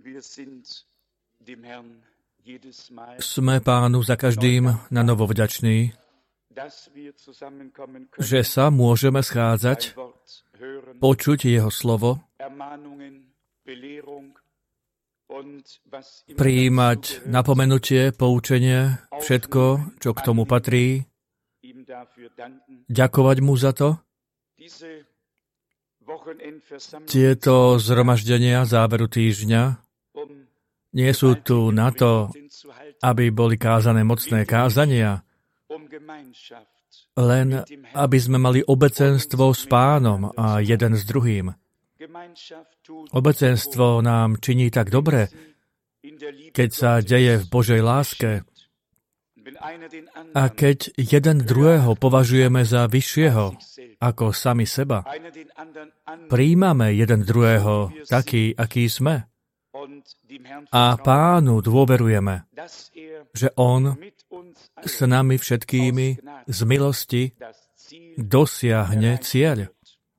Sme Pánu za každým na novo vďační, že sa môžeme schádzať, počuť Jeho slovo, prijímať napomenutie, poučenie, všetko, čo k tomu patrí, ďakovať mu za to. Tieto zhromaždenia záveru týždňa nie sú tu na to, aby boli kázané mocné kázania, len aby sme mali obecenstvo s Pánom a jeden s druhým. Obecenstvo nám činí tak dobre, keď sa deje v Božej láske a keď jeden druhého považujeme za vyššieho ako sami seba. Prijímame jeden druhého taký, aký sme. A Pánu dôverujeme, že On s nami všetkými z milosti dosiahne cieľ.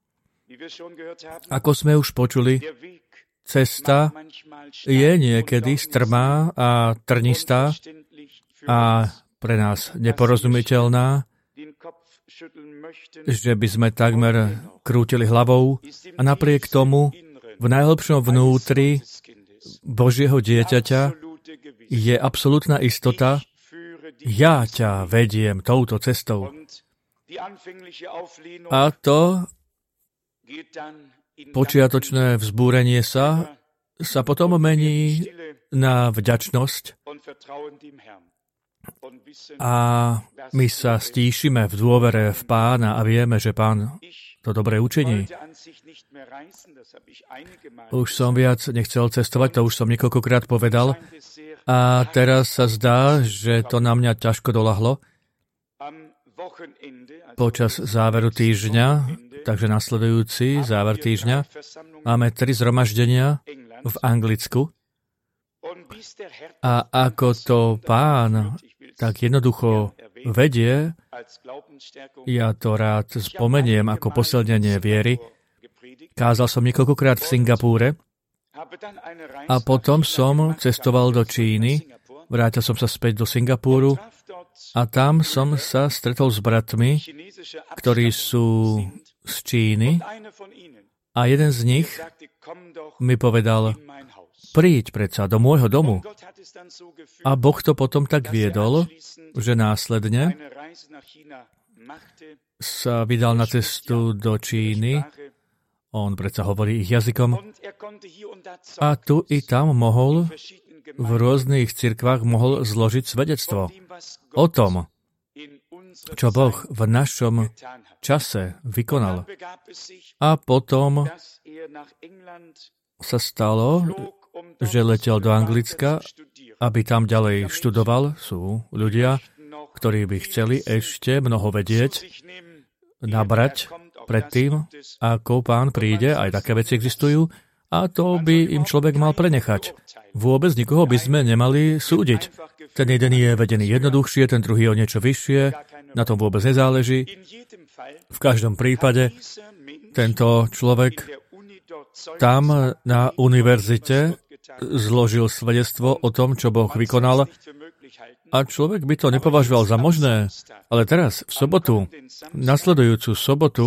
Ako sme už počuli, cesta je niekedy strmá a trnistá a pre nás neporozumiteľná, že by sme takmer krútili hlavou a napriek tomu v najhlbšom vnútri Božieho dieťaťa je absolútna istota, ja ťa vediem touto cestou. A to počiatočné vzbúrenie sa potom mení na vďačnosť a my sa stíšime v dôvere v Pána a vieme, že Pán to dobre učiní. Už som viac nechcel cestovať, to už som niekoľkokrát povedal. A teraz sa zdá, že to na mňa ťažko doľahlo. Počas záveru týždňa, takže nasledujúci záver týždňa, máme 3 zhromaždenia v Anglicku. A ako to Pán tak jednoducho vedie, ja to rád spomeniem ako posilnenie viery. Kázal som niekoľkokrát v Singapúre a potom som cestoval do Číny, vrátil som sa späť do Singapúru a tam som sa stretol s bratmi, ktorí sú z Číny a jeden z nich mi povedal, príď predsa do môjho domu. A Boh to potom tak viedol, že následne sa vydal na cestu do Číny. On predsa hovorí ich jazykom. A tu i tam v rôznych cirkvách mohol zložiť svedectvo o tom, čo Boh v našom čase vykonal. A potom sa stalo, že letel do Anglicka, aby tam ďalej študoval. Sú ľudia, ktorí by chceli ešte mnoho vedieť, nabrať predtým, ako Pán príde, aj také veci existujú, a to by im človek mal prenechať. Vôbec nikoho by sme nemali súdiť. Ten jeden je vedený jednoduchšie, ten druhý o niečo vyššie, na tom vôbec nezáleží. V každom prípade tento človek tam na univerzite zložil svedectvo o tom, čo Boh vykonal, a človek by to nepovažoval za možné. Ale teraz, v sobotu, nasledujúcu sobotu,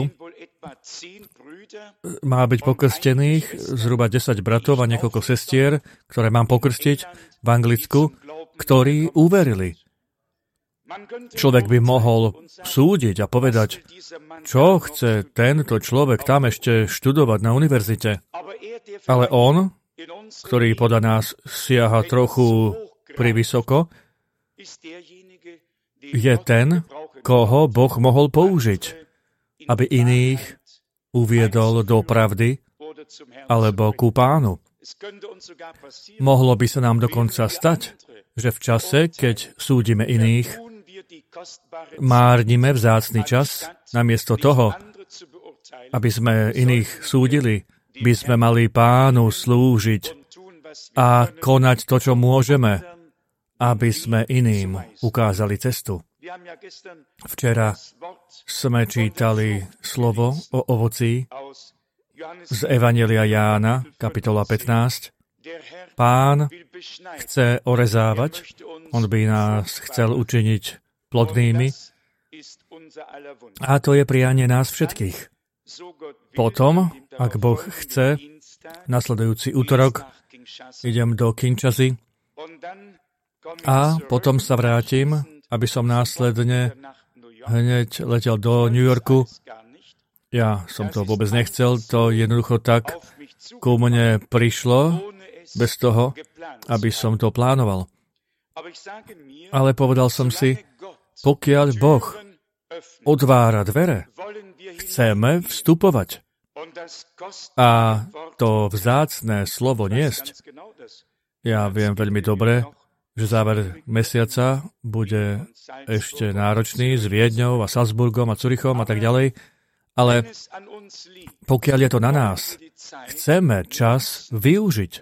má byť pokrstených zhruba 10 bratov a niekoľko sestier, ktoré mám pokrstiť v Anglicku, ktorí uverili. Človek by mohol súdiť a povedať, čo chce tento človek tam ešte študovať na univerzite. Ale on, ktorý podľa nás siaha trochu privysoko, je ten, koho Boh mohol použiť, aby iných uviedol do pravdy alebo ku Pánu. Mohlo by sa nám dokonca stať, že v čase, keď súdime iných, márnime vzácny čas, namiesto toho, aby sme iných súdili, by sme mali Pánu slúžiť a konať to, čo môžeme, aby sme iným ukázali cestu. Včera sme čítali slovo o ovocí z Evanjelia Jána, kapitola 15. Pán chce orezávať, on by nás chcel učiniť plodnými a to je prianie nás všetkých. Potom, ak Boh chce, nasledujúci útorok idem do Kinshasy a potom sa vrátim, aby som následne hneď letel do New Yorku. Ja som to vôbec nechcel, to jednoducho tak ku mne prišlo, bez toho, aby som to plánoval. Ale povedal som si, pokiaľ Boh otvára dvere, chceme vstupovať. A to vzácne slovo niesť, ja viem veľmi dobre, že záver mesiaca bude ešte náročný s Viedňou a Salzburgom a Zürichom a tak ďalej, ale pokiaľ je to na nás, chceme čas využiť.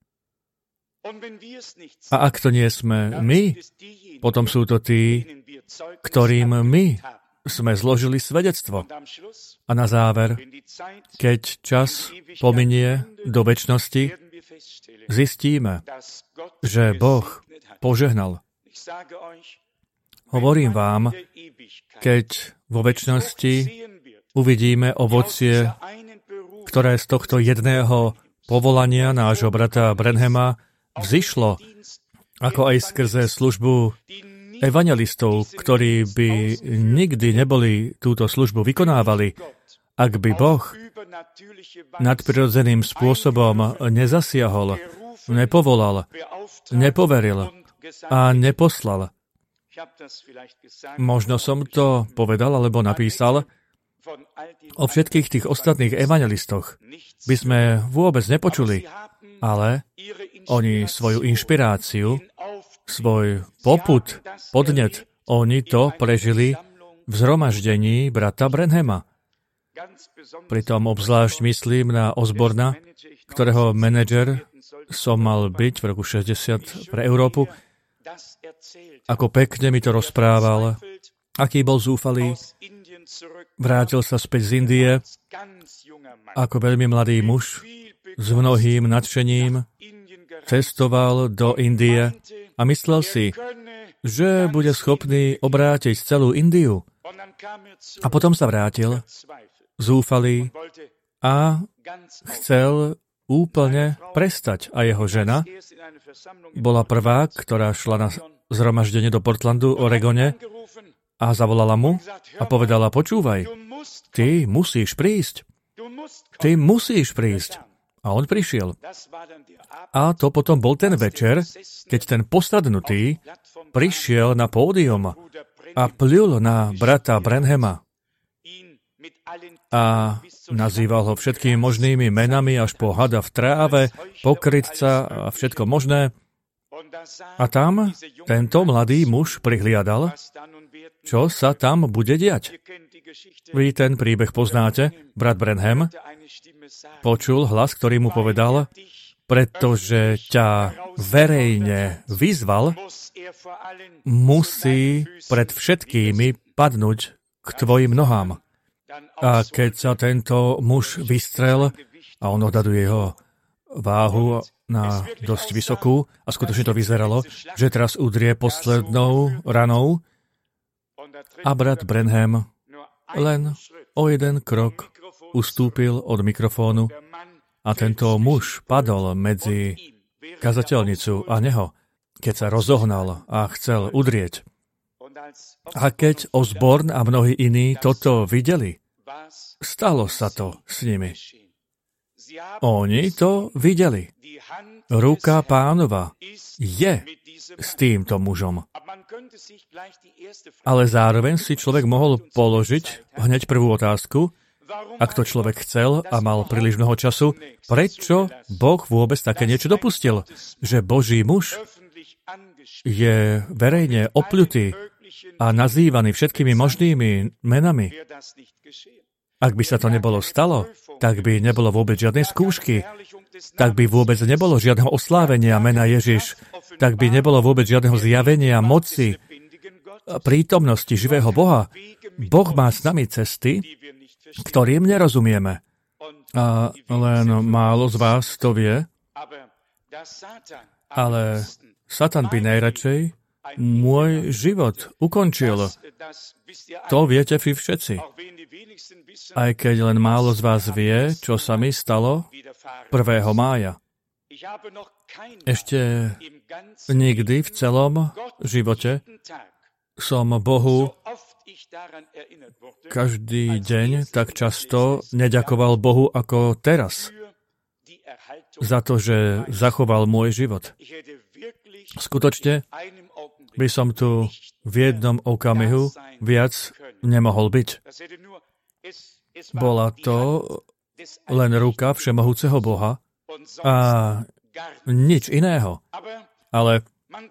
A ak to nie sme my, potom sú to tí, ktorým my sme zložili svedectvo. A na záver, keď čas pominie do večnosti, zistíme, že Boh požehnal. Hovorím vám, keď vo večnosti uvidíme ovocie, ktoré z tohto jedného povolania nášho brata Branhama vzišlo, ako aj skrze službu evangelistov, ktorí by nikdy neboli túto službu vykonávali, ak by Boh nadprirodzeným spôsobom nezasiahol, nepovolal, nepoveril a neposlal. Možno som to povedal alebo napísal, o všetkých tých ostatných evangelistoch by sme vôbec nepočuli, ale oni svoju inšpiráciu, svoj popud, podnet, oni to prežili v zhromaždení brata Branhama. Pritom obzvlášť myslím na Osborna, ktorého manažer som mal byť v roku 60 pre Európu. Ako pekne mi to rozprával, aký bol zúfalý. Vrátil sa späť z Indie ako veľmi mladý muž s mnohým nadšením. Cestoval do Indie a myslel si, že bude schopný obrátiť celú Indiu. A potom sa vrátil, zúfalý, a chcel úplne prestať. A jeho žena bola prvá, ktorá šla na zhromaždenie do Portlandu, Oregone, a zavolala mu a povedala, počúvaj, ty musíš prísť. Ty musíš prísť. A on prišiel. A to potom bol ten večer, keď ten posadnutý prišiel na pódium a pľul na brata Branhama a nazýval ho všetkými možnými menami až po hada v tráve, pokrytca a všetko možné. A tam tento mladý muž prihliadal, čo sa tam bude diať. Vy ten príbeh poznáte. Brat Branham počul hlas, ktorý mu povedal, pretože ťa verejne vyzval, musí pred všetkými padnúť k tvojim nohám. A keď sa tento muž vystrel, a on odhaduje jeho váhu na dosť vysokú, a skutočne to vyzeralo, že teraz udrie poslednou ranou, a brat Branham len o jeden krok ustúpil od mikrofónu a tento muž padol medzi kazateľnicu a neho, keď sa rozohnal a chcel udrieť. A keď Osborn a mnohí iní toto videli, stalo sa to s nimi. Oni to videli. Ruka Pánova je s týmto mužom. Ale zároveň si človek mohol položiť hneď prvú otázku, ak to človek chcel a mal príliš mnoho času, prečo Boh vôbec také niečo dopustil? Že Boží muž je verejne opľutý a nazývaný všetkými možnými menami. Ak by sa to nebolo stalo, tak by nebolo vôbec žiadnej skúšky, tak by vôbec nebolo žiadneho oslávenia mena Ježiš, tak by nebolo vôbec žiadneho zjavenia moci, prítomnosti živého Boha. Boh má s nami cesty, ktorým nerozumieme. A len málo z vás to vie, Ale Satan by najradšej môj život ukončil. To viete vy všetci. Aj keď len málo z vás vie, čo sa mi stalo 1. mája. Ešte nikdy v celom živote som Bohu každý deň tak často neďakoval Bohu ako teraz za to, že zachoval môj život. Skutočne by som tu v jednom okamihu viac nemohol byť. Bola to len ruka všemohúceho Boha a nič iného. Ale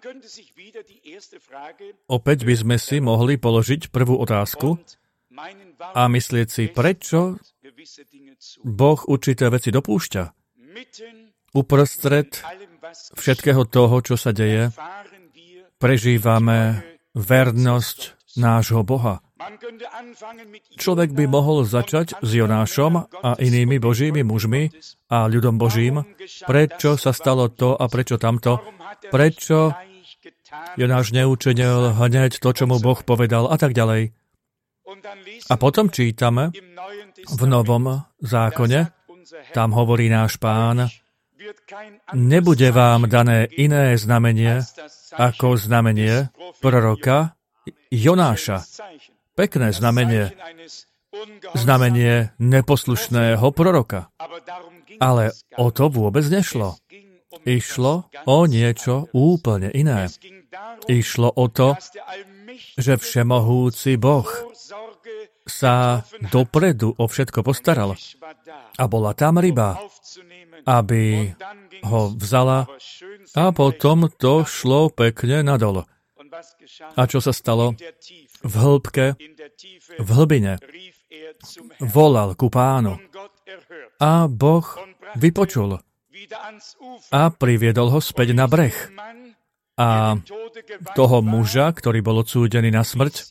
opäť by sme si mohli položiť prvú otázku a myslieť si, prečo Boh určité veci dopúšťa. Uprostred všetkého toho, čo sa deje, prežívame vernosť nášho Boha. Človek by mohol začať s Jonášom a inými Božími mužmi a ľudom Božím. Prečo sa stalo to a prečo tamto? Prečo Jonáš neučinil hneď to, čo mu Boh povedal a tak ďalej. A potom čítame v Novom zákone, tam hovorí náš Pán, nebude vám dané iné znamenie ako znamenie proroka Jonáša. Pekné znamenie. Znamenie neposlušného proroka. Ale o to vôbec nešlo. Išlo o niečo úplne iné. Išlo o to, že všemohúci Boh sa dopredu o všetko postaral. A bola tam ryba, aby ho vzala a potom to šlo pekne nadol. A čo sa stalo? V hĺbke, v hlbine volal ku Pánu a Boh vypočul a priviedol ho späť na breh. A toho muža, ktorý bol odsúdený na smrť,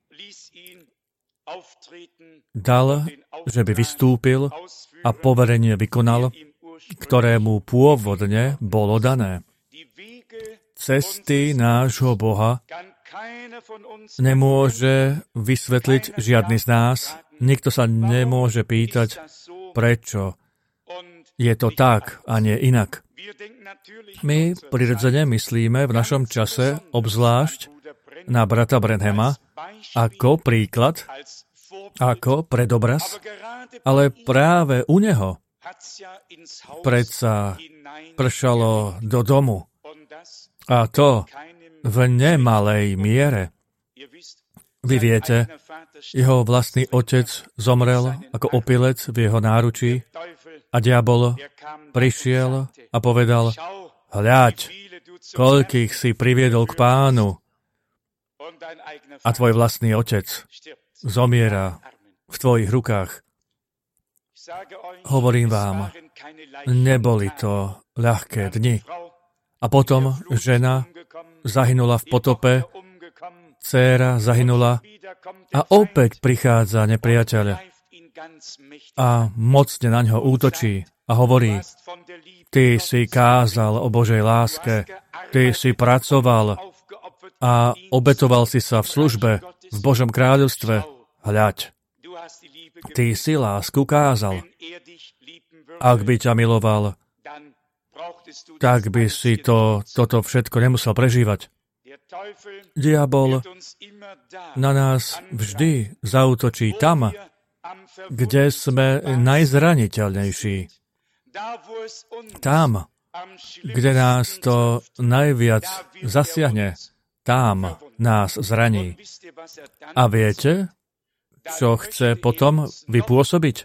dal, že by vystúpil a poverenie vykonal, ktorému pôvodne bolo dané. Cesty nášho Boha nemôže vysvetliť žiadny z nás. Nikto sa nemôže pýtať, prečo je to tak a nie inak. My prirodzene myslíme v našom čase obzvlášť na brata Branhama ako príklad, ako predobraz, ale práve u neho predsa pršalo do domu. A to v nemalej miere. Vy viete, jeho vlastný otec zomrel ako opilec v jeho náručí a diabol prišiel a povedal, hľaď, koľkých si priviedol k Pánu a tvoj vlastný otec zomiera v tvojich rukách. Hovorím vám, neboli to ľahké dni. A potom žena zahynula v potope, dcéra zahynula a opäť prichádza nepriateľ a mocne na ňo útočí a hovorí, ty si kázal o Božej láske, ty si pracoval a obetoval si sa v službe v Božom kráľovstve. Hľaď, ty si lásku kázal. Ak by ťa miloval, tak by si toto všetko nemusel prežívať. Diabol na nás vždy zaútočí tam, kde sme najzraniteľnejší. Tam, kde nás to najviac zasiahne, tam nás zraní. A viete, čo chce potom vypôsobiť?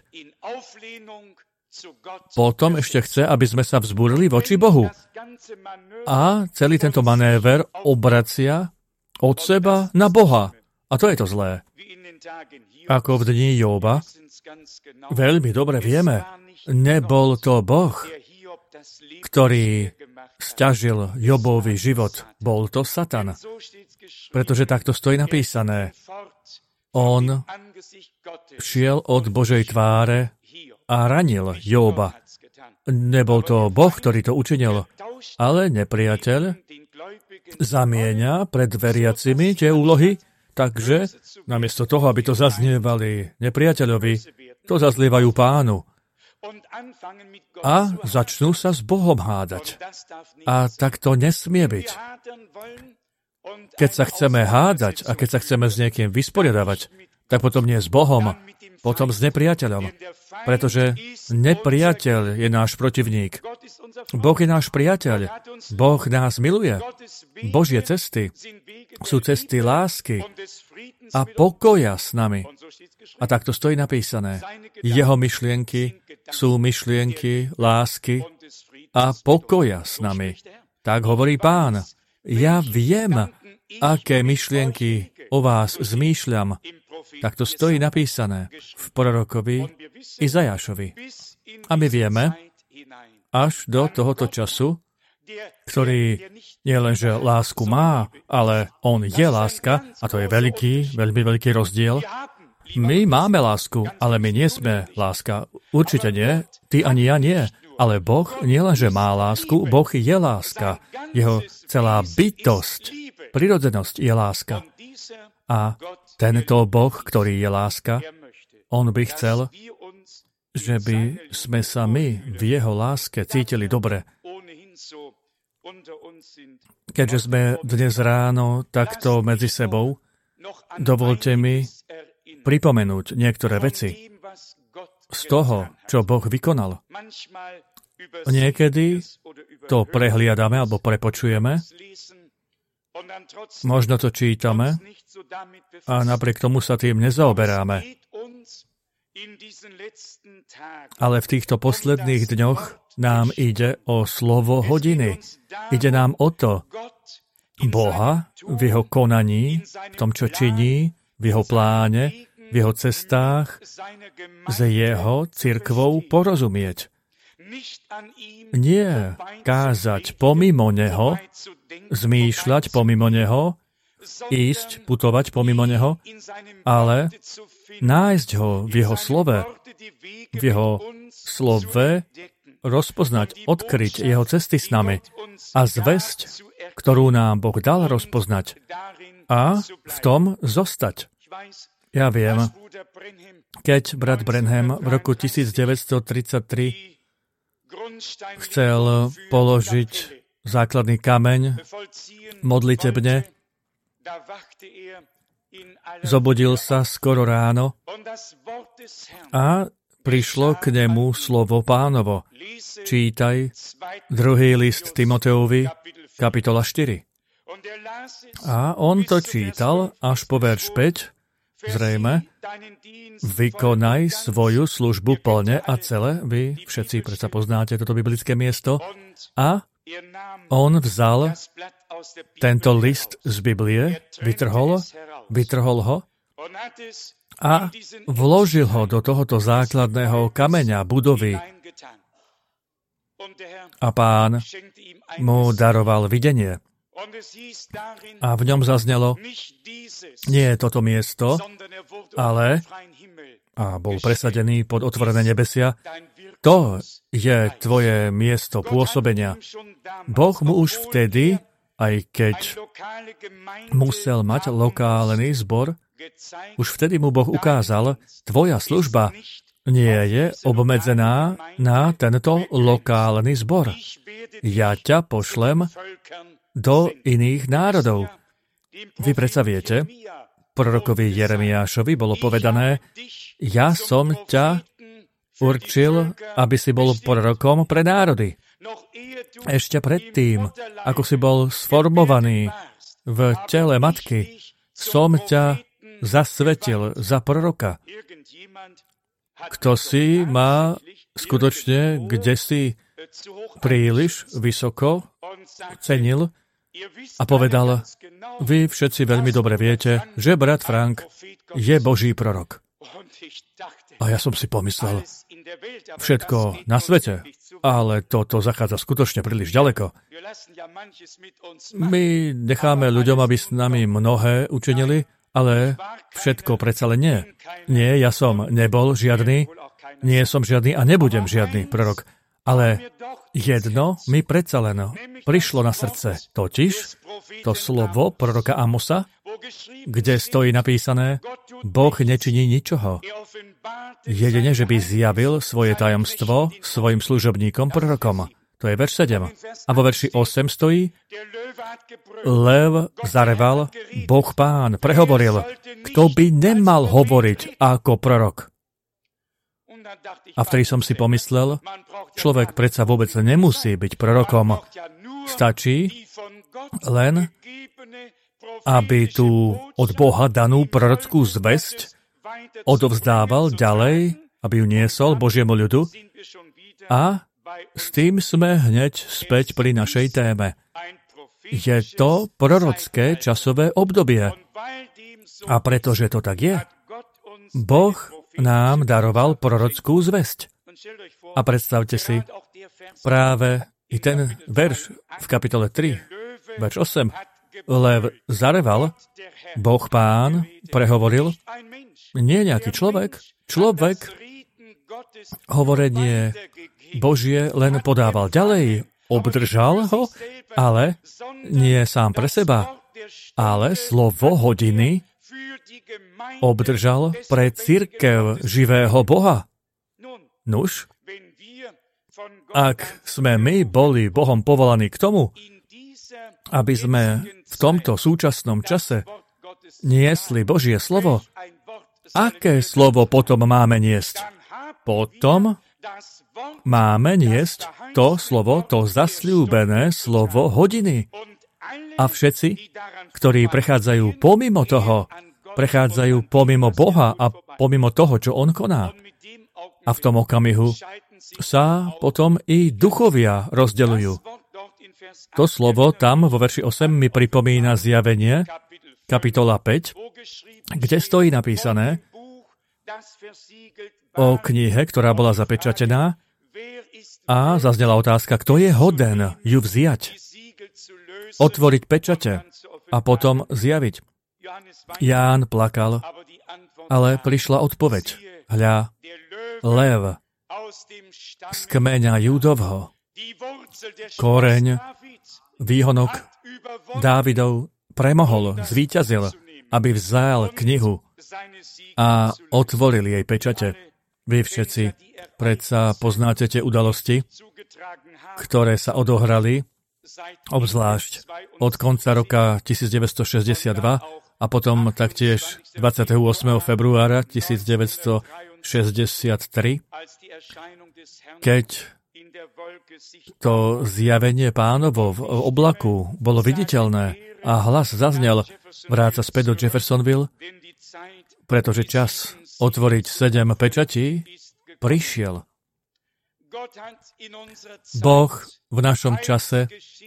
Potom ešte chce, aby sme sa vzbúrili voči Bohu. A celý tento manéver obracia od seba na Boha. A to je to zlé. Ako v dni Jóba, veľmi dobre vieme, nebol to Boh, ktorý sťažil Jobový život. Bol to Satan. Pretože takto stojí napísané. On šiel od Božej tváre a ranil Jóba. Nebol to Boh, ktorý to učinil, ale nepriateľ zamieňa pred veriacimi tie úlohy, takže namiesto toho, aby to zaznievali nepriateľovi, to zazlievajú Pánu. A začnú sa s Bohom hádať. A tak to nesmie byť. Keď sa chceme hádať a keď sa chceme s niekým vysporiadavať, tak potom nie s Bohom, potom s nepriateľom. Pretože nepriateľ je náš protivník. Boh je náš priateľ. Boh nás miluje. Božie cesty sú cesty lásky a pokoja s nami. A tak to stojí napísané. Jeho myšlienky sú myšlienky lásky a pokoja s nami. Tak hovorí Pán. Ja viem, aké myšlienky o vás zmýšľam. Tak to stojí napísané v prorokovi Izajášovi. A my vieme, až do tohoto času, ktorý nie len, že lásku má, ale on je láska, a to je veľmi veľký rozdiel. My máme lásku, ale my nie sme láska. Určite nie, ty ani ja nie. Ale Boh nielenže má lásku, Boh je láska. Jeho celá bytosť, prirodzenosť je láska. A tento Boh, ktorý je láska, on by chcel, že by sme sa my v jeho láske cítili dobre. Keďže sme dnes ráno takto medzi sebou, dovolte mi pripomenúť niektoré veci z toho, čo Boh vykonal. Niekedy to prehliadame alebo prepočujeme, možno to čítame a napriek tomu sa tým nezaoberáme. Ale v týchto posledných dňoch nám ide o slovo hodiny. Ide nám o to, Boha v jeho konaní, v tom, čo činí, v jeho pláne, v jeho cestách, s jeho cirkvou porozumieť. Nie kázať pomimo neho, zmýšľať pomimo neho, ísť, putovať pomimo neho, ale nájsť ho v jeho slove, v jeho slove, rozpoznať, odkryť jeho cesty s nami a zvesť, ktorú nám Boh dal rozpoznať a v tom zostať. Ja viem, keď brat Branham v roku 1933 chcel položiť základný kameň modlitebne, zobudil sa skoro ráno a prišlo k nemu slovo Pánovo. Čítaj 2. list Timoteovi, kapitola 4. A on to čítal až po verš 5, zrejme, vykonaj svoju službu plne a celé. Vy všetci predsa poznáte toto biblické miesto. A on vzal tento list z Biblie, vytrhol ho a vložil ho do tohoto základného kameňa budovy. A Pán mu daroval videnie. A v ňom zaznelo, nie je toto miesto, ale, a bol presadený pod otvorené nebesia, to je tvoje miesto pôsobenia. Boh mu už vtedy, aj keď musel mať lokálny zbor, už vtedy mu Boh ukázal, tvoja služba nie je obmedzená na tento lokálny zbor. Ja ťa pošlem do iných národov. Vy predsa viete, prorokovi Jeremiášovi bolo povedané, ja som ťa určil, aby si bol prorokom pre národy. Ešte predtým, ako si bol sformovaný v tele matky, som ťa zasvetil za proroka. Kto si ma skutočne kdesi príliš vysoko cenil a povedal, vy všetci veľmi dobre viete, že brat Frank je Boží prorok. A ja som si pomyslel, všetko na svete, ale toto zachádza skutočne príliš ďaleko. My necháme ľuďom, aby s nami mnohé učinili, ale všetko predsa len nie. Nie, ja som nebol žiadny, nie som žiadny a nebudem žiadny prorok. Ale jedno mi predsa len prišlo na srdce, totiž to slovo proroka Amosa, kde stojí napísané, Boh nečiní ničoho. Jedine, že by zjavil svoje tajomstvo svojim služobníkom prorokom. To je verš 7. A vo verši 8 stojí, lev zareval, Boh Pán prehovoril, kto by nemal hovoriť ako prorok. A vtedy som si pomyslel, človek predsa vôbec nemusí byť prorokom. Stačí len, aby tú od Boha danú prorockú zvesť odovzdával ďalej, aby ju niesol Božiemu ľudu. A s tým sme hneď späť pri našej téme. Je to prorocké časové obdobie. A pretože to tak je, Boh nám daroval prorockú zvesť. A predstavte si, práve i ten verš v kapitole 3, verš 8, lev zareval, Boh Pán prehovoril, nie nejaký človek, hovorenie Božie len podával ďalej, obdržal ho, ale nie sám pre seba, ale slovo hodiny obdržal pre cirkev živého Boha. Nuž, ak sme my boli Bohom povolaní k tomu, aby sme v tomto súčasnom čase niesli Božie slovo, aké slovo potom máme niesť? Potom máme niesť to slovo, to zasľúbené slovo hodiny. A všetci, ktorí prechádzajú pomimo toho, prechádzajú pomimo Boha a pomimo toho, čo On koná. A v tom okamihu sa potom i duchovia rozdeľujú. To slovo tam vo verši 8 mi pripomína Zjavenie, kapitola 5, kde stojí napísané o knihe, ktorá bola zapečatená a zaznela otázka, kto je hoden ju vziať, otvoriť pečate a potom zjaviť. Ján plakal, ale prišla odpoveď. Hľa, lev z kmeňa Júdovho, koreň, výhonok Dávidov premohol, zvíťazil, aby vzal knihu a otvoril jej pečate. Vy všetci predsa poznáte tie udalosti, ktoré sa odohrali, obzvlášť od konca roka 1962 a potom taktiež 28. februára 1963, keď to zjavenie Pánovo v oblaku bolo viditeľné a hlas zaznel, vráca späť do Jeffersonville, pretože čas otvoriť 7 pečatí prišiel. Boh v našom čase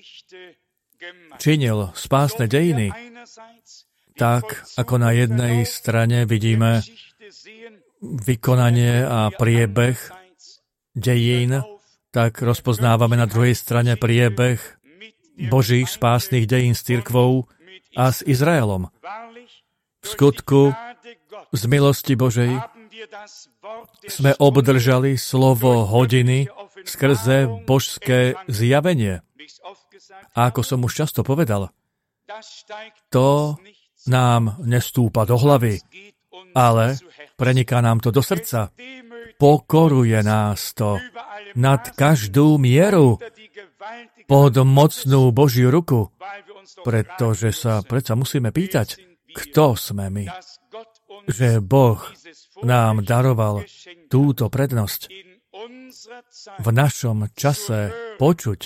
činil spásne dejiny, tak ako na jednej strane vidíme vykonanie a priebeh dejín, tak rozpoznávame na druhej strane priebeh Božích spásnych dejín s cirkvou a s Izraelom. V skutku, z milosti Božej, sme obdržali slovo hodiny skrze božské zjavenie. A ako som už často povedal, to nám nestúpa do hlavy, ale preniká nám to do srdca. Pokoruje nás to nad každú mieru pod mocnú Božiu ruku, pretože sa predsa musíme pýtať, kto sme my, že Boh nám daroval túto prednosť v našom čase počuť,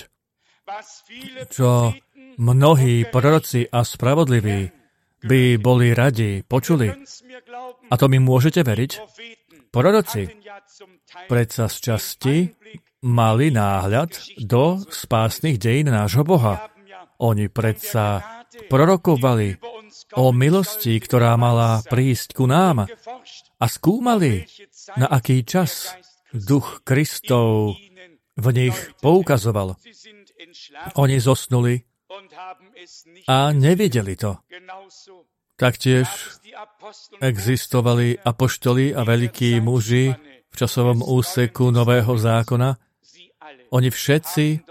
čo mnohí proroci a spravodliví by boli radi počuli. A to mi môžete veriť? Proroci predsa z časti mali náhľad do spásnych dejín nášho Boha. Oni predsa prorokovali o milosti, ktorá mala prísť ku nám a skúmali, na aký čas Duch Kristov v nich poukazoval. Oni zosnuli a nevideli to. Taktiež existovali apoštoli a veľkí muži v časovom úseku Nového zákona. Oni všetci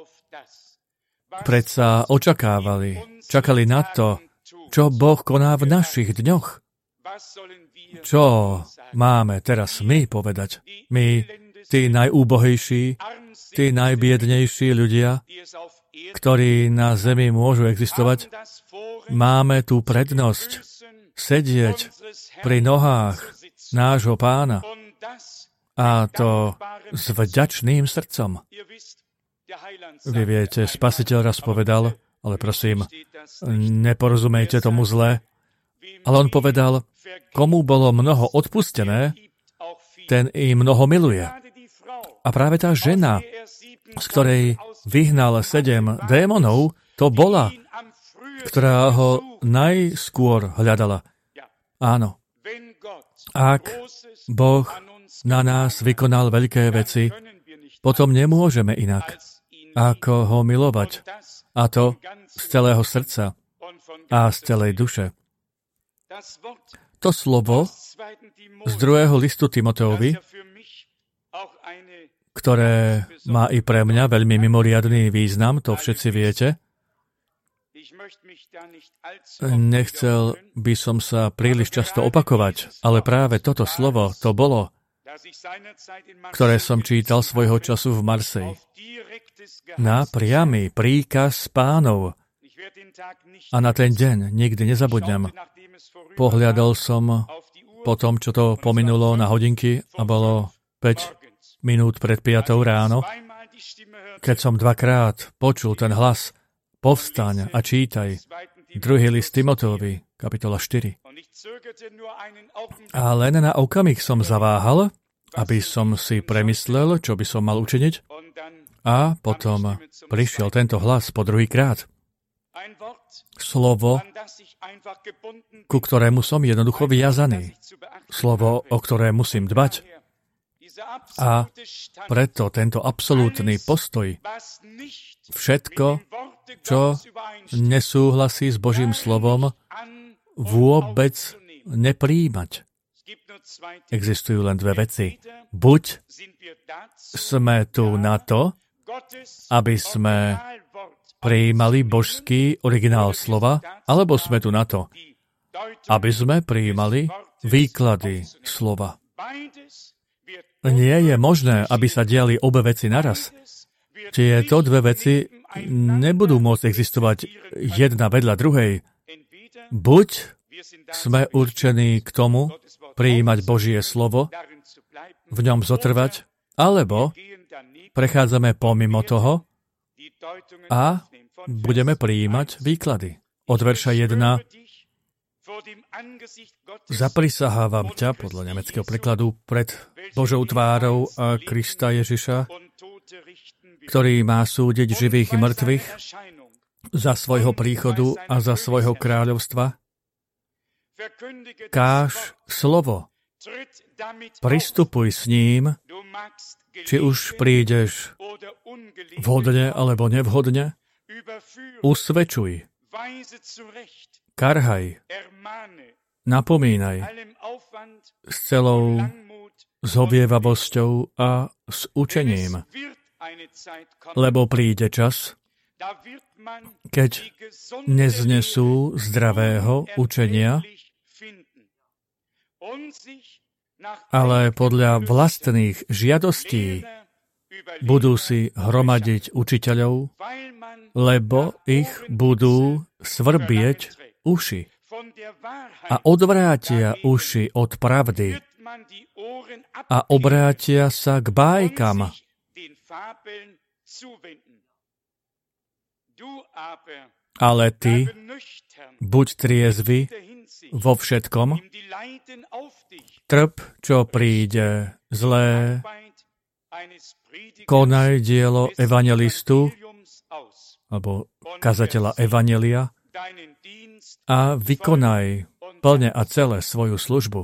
predsa čakali na to, čo Boh koná v našich dňoch. Čo máme teraz my povedať? My, tí najúbohejší, tí najbiednejší ľudia, ktorí na zemi môžu existovať, máme tú prednosť sedieť pri nohách nášho Pána, a to s vďačným srdcom. Vy viete, Spasiteľ raz povedal, ale prosím, neporozumejte tomu zle, ale on povedal, komu bolo mnoho odpustené, ten i mnoho miluje. A práve tá žena, z ktorej vyhnal 7 démonov, to bola, ktorá ho najskôr hľadala. Áno. Ak Boh na nás vykonal veľké veci, potom nemôžeme inak, ako ho milovať. A to z celého srdca a z celej duše. To slovo z 2. listu Timoteovi, ktoré má i pre mňa veľmi mimoriadny význam, to všetci viete. Nechcel by som sa príliš často opakovať, ale práve toto slovo to bolo, ktoré som čítal svojho času v Marseille. Na priamy príkaz Pánov. A na ten deň nikdy nezabudnem. Pohľadol som po tom, čo to pominulo na hodinky a bolo 5 minút pred 5 ráno, keď som 2-krát počul ten hlas povstaň a čítaj 2. list Timoteovi, kapitola 4. A len na okamih som zaváhal, aby som si premyslel, čo by som mal učiniť, a potom prišiel tento hlas po druhýkrát. Slovo, ku ktorému som jednoducho viazaný. Slovo, o ktoré musím dbať. A preto tento absolútny postoj, všetko, čo nesúhlasí s Božím slovom, vôbec neprijímať. Existujú len dve veci. Buď sme tu na to, aby sme prijímali božský originál slova, alebo sme tu na to, aby sme prijímali výklady slova. Nie je možné, aby sa diali obe veci naraz. Tieto dve veci nebudú môcť existovať jedna vedľa druhej. Buď sme určení k tomu, prijímať Božie slovo, v ňom zotrvať, alebo prechádzame pomimo toho a budeme prijímať výklady. Od verša 1. Zaprisahávam ťa, podľa nemeckého prekladu, pred Božou tvárou a Krista Ježiša, ktorý má súdiť živých i mŕtvych za svojho príchodu a za svojho kráľovstva. Káž slovo. Pristupuj s ním, či už prídeš vhodne alebo nevhodne. Usvedčuj. Karhaj. Napomínaj. S celou zhovievavosťou a s učením. Lebo príde čas, keď neznesú zdravého učenia, ale podľa vlastných žiadostí budú si hromadiť učiteľov, lebo ich budú svrbieť uši a odvrátia uši od pravdy a obrátia sa k bájkam. Ale ty buď triezvy vo všetkom, trp, čo príde zlé, konaj dielo evangelistu alebo kazateľa evanjelia a vykonaj plne a celé svoju službu.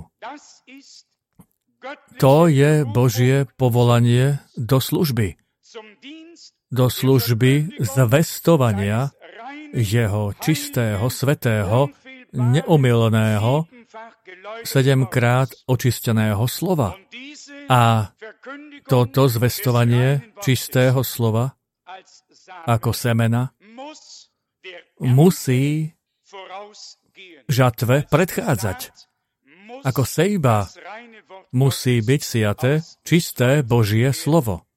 To je Božie povolanie do služby. Do služby zvestovania jeho čistého, svätého, neomylného, 7-krát očisteného slova. A toto zvestovanie čistého slova ako semena musí žatve predchádzať. Ako sejba musí byť siaté čisté Božie slovo.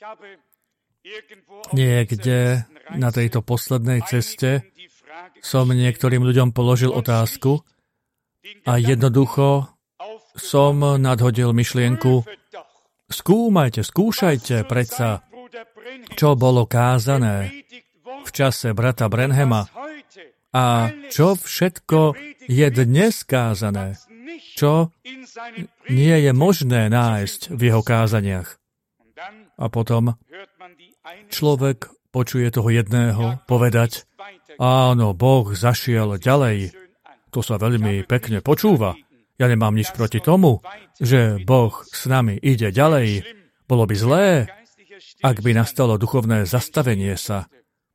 Niekde na tejto poslednej ceste som niektorým ľuďom položil otázku a jednoducho som nadhodil myšlienku: skúmajte, skúšajte predsa, čo bolo kázané v čase brata Branhama a čo všetko je dnes kázané, čo nie je možné nájsť v jeho kázaniach. A potom človek počuje toho jedného povedať: áno, Boh zašiel ďalej. To sa veľmi pekne počúva. Ja nemám nič proti tomu, že Boh s nami ide ďalej. Bolo by zlé, ak by nastalo duchovné zastavenie sa.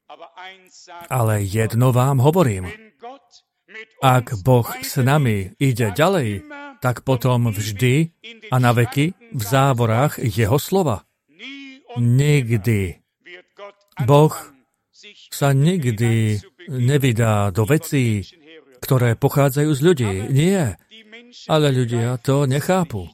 Ale jedno vám hovorím. Ak Boh s nami ide ďalej, tak potom vždy a na veky v závorách jeho slova. Nikdy. Boh sa nikdy nevydá do vecí, ktoré pochádzajú z ľudí. Nie. Ale ľudia to nechápu.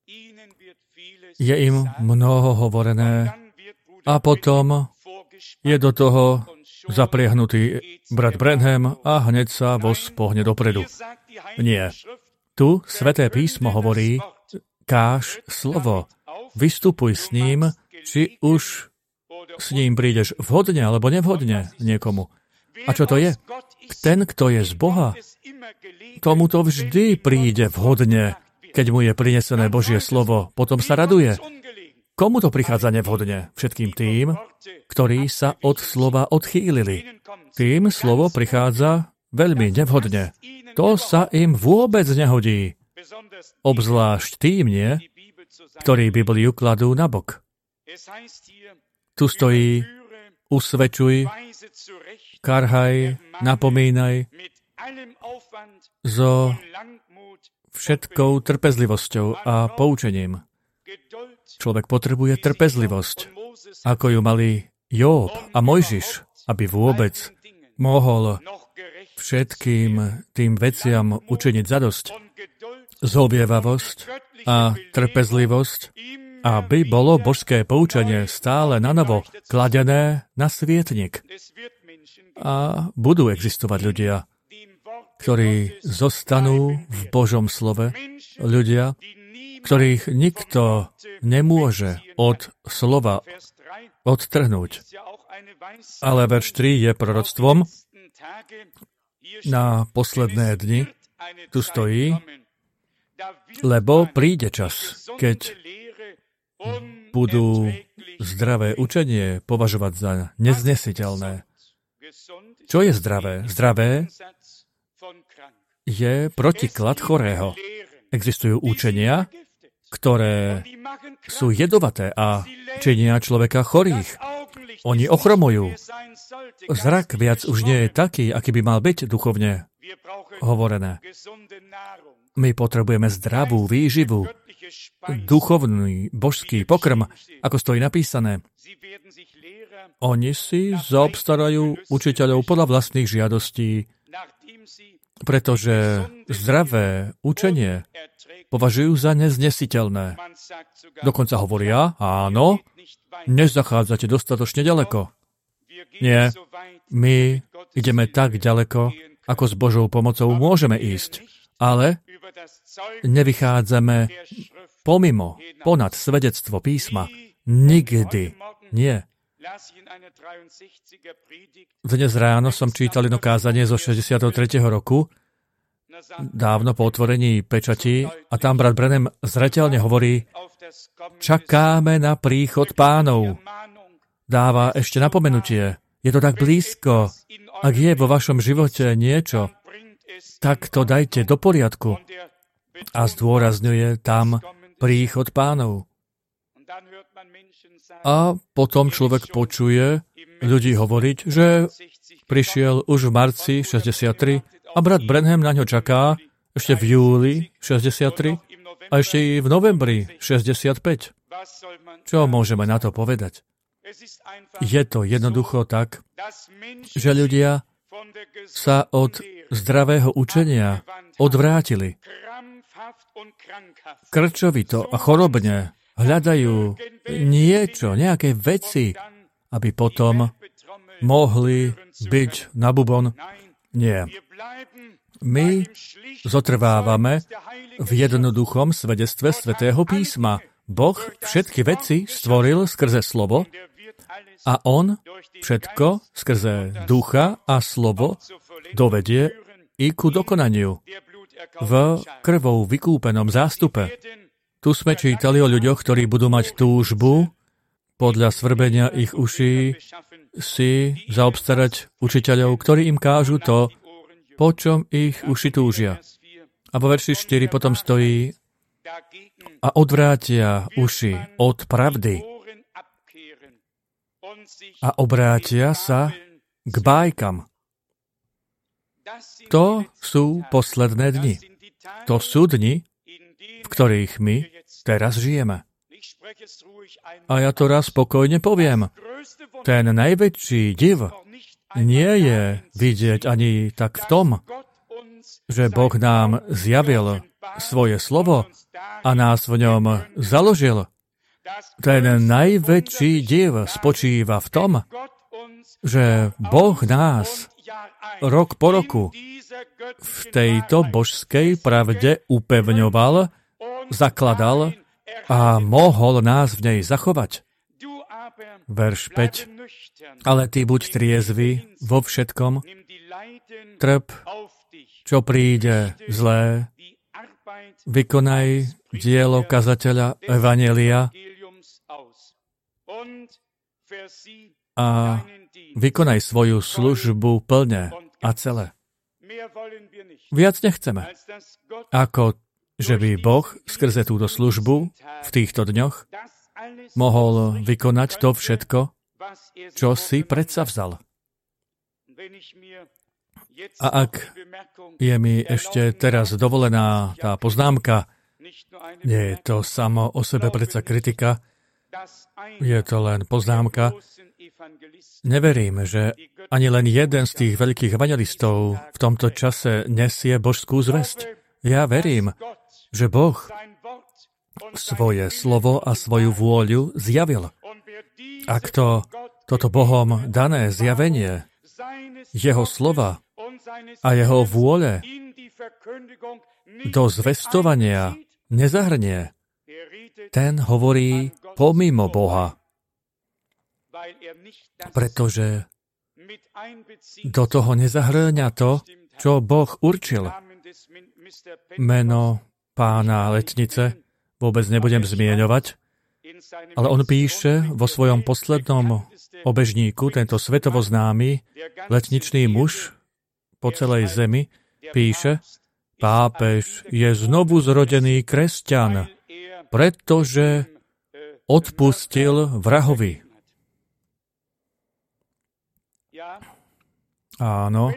Je im mnoho hovorené a potom je do toho zapriehnutý brat Branham a hneď sa voz pohne dopredu. Nie. Tu Sväté písmo hovorí: káž slovo, vystupuj s ním, či už s ním prídeš vhodne alebo nevhodne niekomu. A čo to je? Ten, kto je z Boha, tomu to vždy príde vhodne, keď mu je prinesené Božie slovo. Potom sa raduje. Komu to prichádza nevhodne? Všetkým tým, ktorí sa od slova odchýlili. Tým slovo prichádza veľmi nevhodne. To sa im vôbec nehodí. Obzvlášť tým nie, ktorí Bibliu kladú na bok. Tu stojí: usvedčuj, karhaj, napomínaj so všetkou trpezlivosťou a poučením. Človek potrebuje trpezlivosť, ako ju mali Jób a Mojžiš, aby vôbec mohol všetkým tým veciam učiniť zadosť. Zhovievavosť a trpezlivosť, aby bolo božské poučenie stále nanovo kladené na svietnik. A budú existovať ľudia, ktorí zostanú v Božom slove, ľudia, ktorých nikto nemôže od slova odtrhnúť. Ale verš 3 je proroctvom. Na posledné dni tu stojí: lebo príde čas, keď budú zdravé učenie považovať za neznesiteľné. Čo je zdravé? Zdravé je protiklad chorého. Existujú učenia, ktoré sú jedovaté a činia človeka chorých. Oni ochromujú. Zrak viac už nie je taký, aký by mal byť duchovne hovorené. My potrebujeme zdravú výživu, duchovný, božský pokrm, ako stojí napísané. Oni si zaobstarajú učiteľov podľa vlastných žiadostí, pretože zdravé učenie považujú za neznesiteľné. Dokonca hovoria: áno, nezachádzate dostatočne ďaleko. Nie, my ideme tak ďaleko, ako s Božou pomocou môžeme ísť, ale nevychádzame pomimo, ponad svedectvo písma. Nikdy. Nie. Dnes ráno som čítal jedno kázanie zo 63. roku, dávno po otvorení pečati, a tam brat Branham zreteľne hovorí: čakáme na príchod Pánov. Dáva ešte napomenutie. Je to tak blízko. Ak je vo vašom živote niečo, tak to dajte do poriadku. A zdôrazňuje tam príchod Pánov. A potom človek počuje ľudí hovoriť, že prišiel už v marci 63 a brat Branham na ňo čaká ešte v júli 63 A ešte i v novembri 65. Čo môžeme na to povedať? Je to jednoducho tak, že ľudia sa od zdravého učenia odvrátili. Krčovito a chorobne hľadajú niečo, nejaké veci, aby potom mohli byť na bubon. Nie. My zotrvávame v jednoduchom svedectve Svätého písma. Boh všetky veci stvoril skrze slovo a on všetko skrze ducha a slovo dovedie i ku dokonaniu v krvou vykúpenom zástupe. Tu sme čítali o ľuďoch, ktorí budú mať túžbu podľa svrbenia ich uší si zaobstarať učiteľov, ktorí im kážu to, po čom ich uši túžia. A vo verši 4 potom stojí a odvrátia uši od pravdy a obrátia sa k bájkam. To sú posledné dni. To sú dni, v ktorých my teraz žijeme. A ja to raz spokojne poviem. Ten najväčší div nie je vidieť ani tak v tom, že Boh nám zjavil svoje slovo a nás v ňom založil. Ten najväčší div spočíva v tom, že Boh nás rok po roku v tejto božskej pravde upevňoval, zakladal a mohol nás v nej zachovať. Verš 5. Ale ty buď triezvy vo všetkom, trp, čo príde zlé, vykonaj dielo kazateľa evanjelia a vykonaj svoju službu plne a celé. Viac nechceme, ako že by Boh skrze túto službu v týchto dňoch mohol vykonať to všetko, čo si predsavzal. A ak je mi ešte teraz dovolená tá poznámka, nie je to samo o sebe predsa kritika, je to len poznámka. Neverím, že ani len jeden z tých veľkých evangelistov v tomto čase nesie božskú zvesť. Ja verím, že Boh svoje slovo a svoju vôľu zjavil. Ak toto Bohom dané zjavenie, jeho slova a jeho vôle do zvestovania nezahrnie, ten hovorí pomimo Boha, pretože do toho nezahrňa to, čo Boh určil. Meno pána Letnice vôbec nebudem zmieňovať, ale on píše vo svojom poslednom obežníku, tento svetovo známy letničný muž po celej zemi, píše, pápež je znovu zrodený kresťan, pretože odpustil vrahovi. Áno,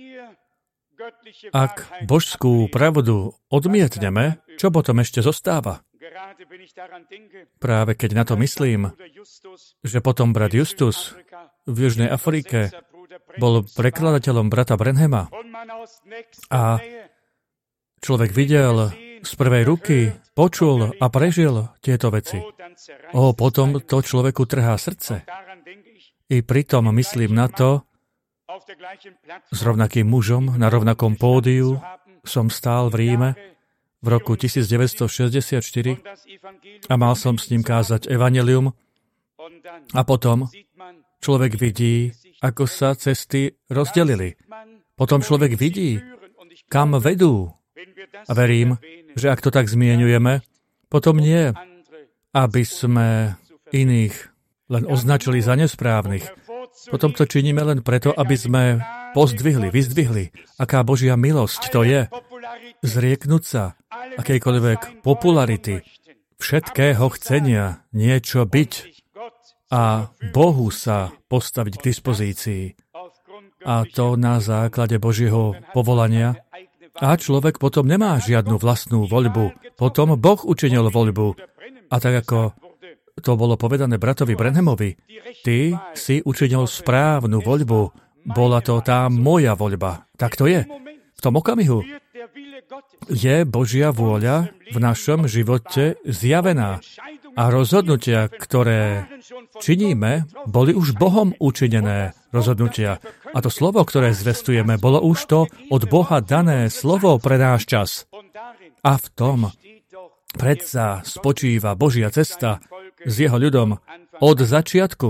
ak božskú pravdu odmietneme, čo potom ešte zostáva? Práve keď na to myslím, že potom brat Justus v Južnej Afrike bol prekladateľom brata Branhama a človek videl z prvej ruky, počul a prežil tieto veci. Potom to človeku trhá srdce. I pritom myslím na to, s rovnakým mužom na rovnakom pódiu som stál v Ríme v roku 1964 a mal som s ním kázať evanjelium a potom človek vidí, ako sa cesty rozdelili. Potom človek vidí, kam vedú. A verím, že ak to tak zmieňujeme, potom nie, aby sme iných len označili za nesprávnych. Potom to činíme len preto, aby sme vyzdvihli, aká Božia milosť to je. Zrieknúť sa akejkoľvek popularity, všetkého chcenia niečo byť a Bohu sa postaviť k dispozícii. A to na základe Božieho povolania A človek potom nemá žiadnu vlastnú voľbu. Potom Boh učinil voľbu. A tak ako to bolo povedané bratovi Branhamovi, ty si učinil správnu voľbu. Bola to tá moja voľba. Tak to je. V tom okamihu je Božia vôľa v našom živote zjavená. A rozhodnutia, ktoré činíme, boli už Bohom učinené rozhodnutia. A to slovo, ktoré zvestujeme, bolo už to od Boha dané slovo pre náš čas. A v tom predsa spočíva Božia cesta s jeho ľudom od začiatku.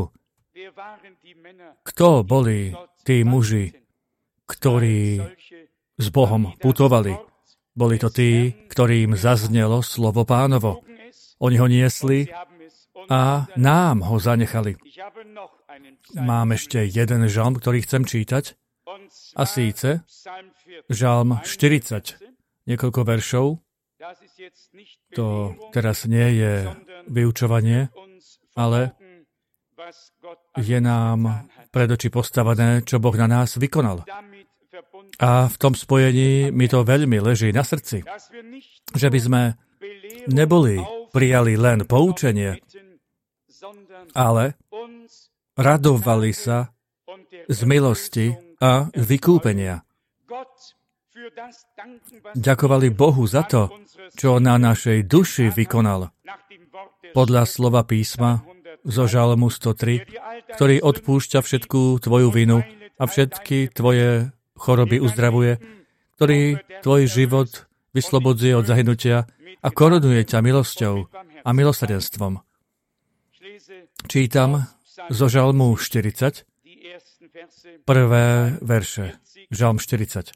Kto boli tí muži, ktorí s Bohom putovali? Boli to tí, ktorým zaznelo slovo Pánovo. Oni ho niesli a nám ho zanechali. Mám ešte jeden žalm, ktorý chcem čítať. A síce žalm 40. Niekoľko veršov. To teraz nie je vyučovanie, ale je nám pred oči postavené, čo Boh na nás vykonal. A v tom spojení mi to veľmi leží na srdci, že by sme neboli prijali len poučenie, ale radovali sa z milosti a vykúpenia. Ďakovali Bohu za to, čo na našej duši vykonal. Podľa slova písma zo žalmu 103, ktorý odpúšťa všetku tvoju vinu a všetky tvoje choroby uzdravuje, ktorý tvoj život vyslobodzuje od zahynutia a korunuje ťa milosťou a milosrdenstvom. Čítam zo žalmu 40, prvé verše. Žalm 40.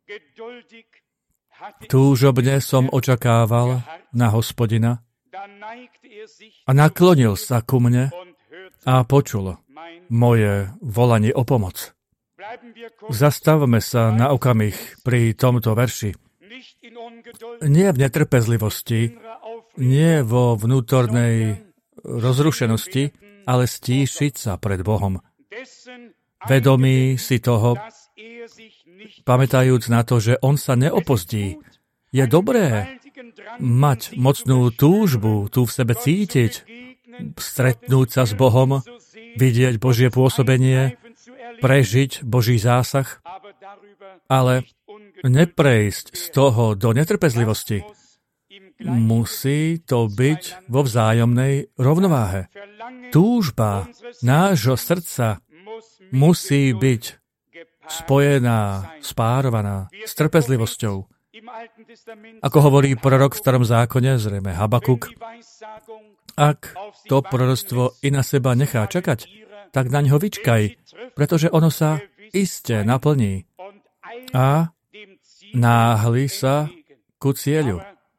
Túžobne som očakával na Hospodina a naklonil sa ku mne a počul moje volanie o pomoc. Zastavme sa na okamih pri tomto verši. Nie v netrpezlivosti, nie vo vnútornej rozrušenosti, ale stíšiť sa pred Bohom. Vedomý si toho, pamätajúc na to, že on sa neopozdí. Je dobré mať mocnú túžbu, tu v sebe cítiť, stretnúť sa s Bohom, vidieť Božie pôsobenie, prežiť Boží zásah, ale neprejsť z toho do netrpezlivosti. Musí to byť vo vzájomnej rovnováhe. Túžba nášho srdca musí byť spojená, spárovaná s trpezlivosťou. Ako hovorí prorok v Starom zákone, zrejme Habakuk, ak to proroctvo i na seba nechá čakať, tak na ňo vyčkaj, pretože ono sa iste naplní a náhli sa ku cieľu.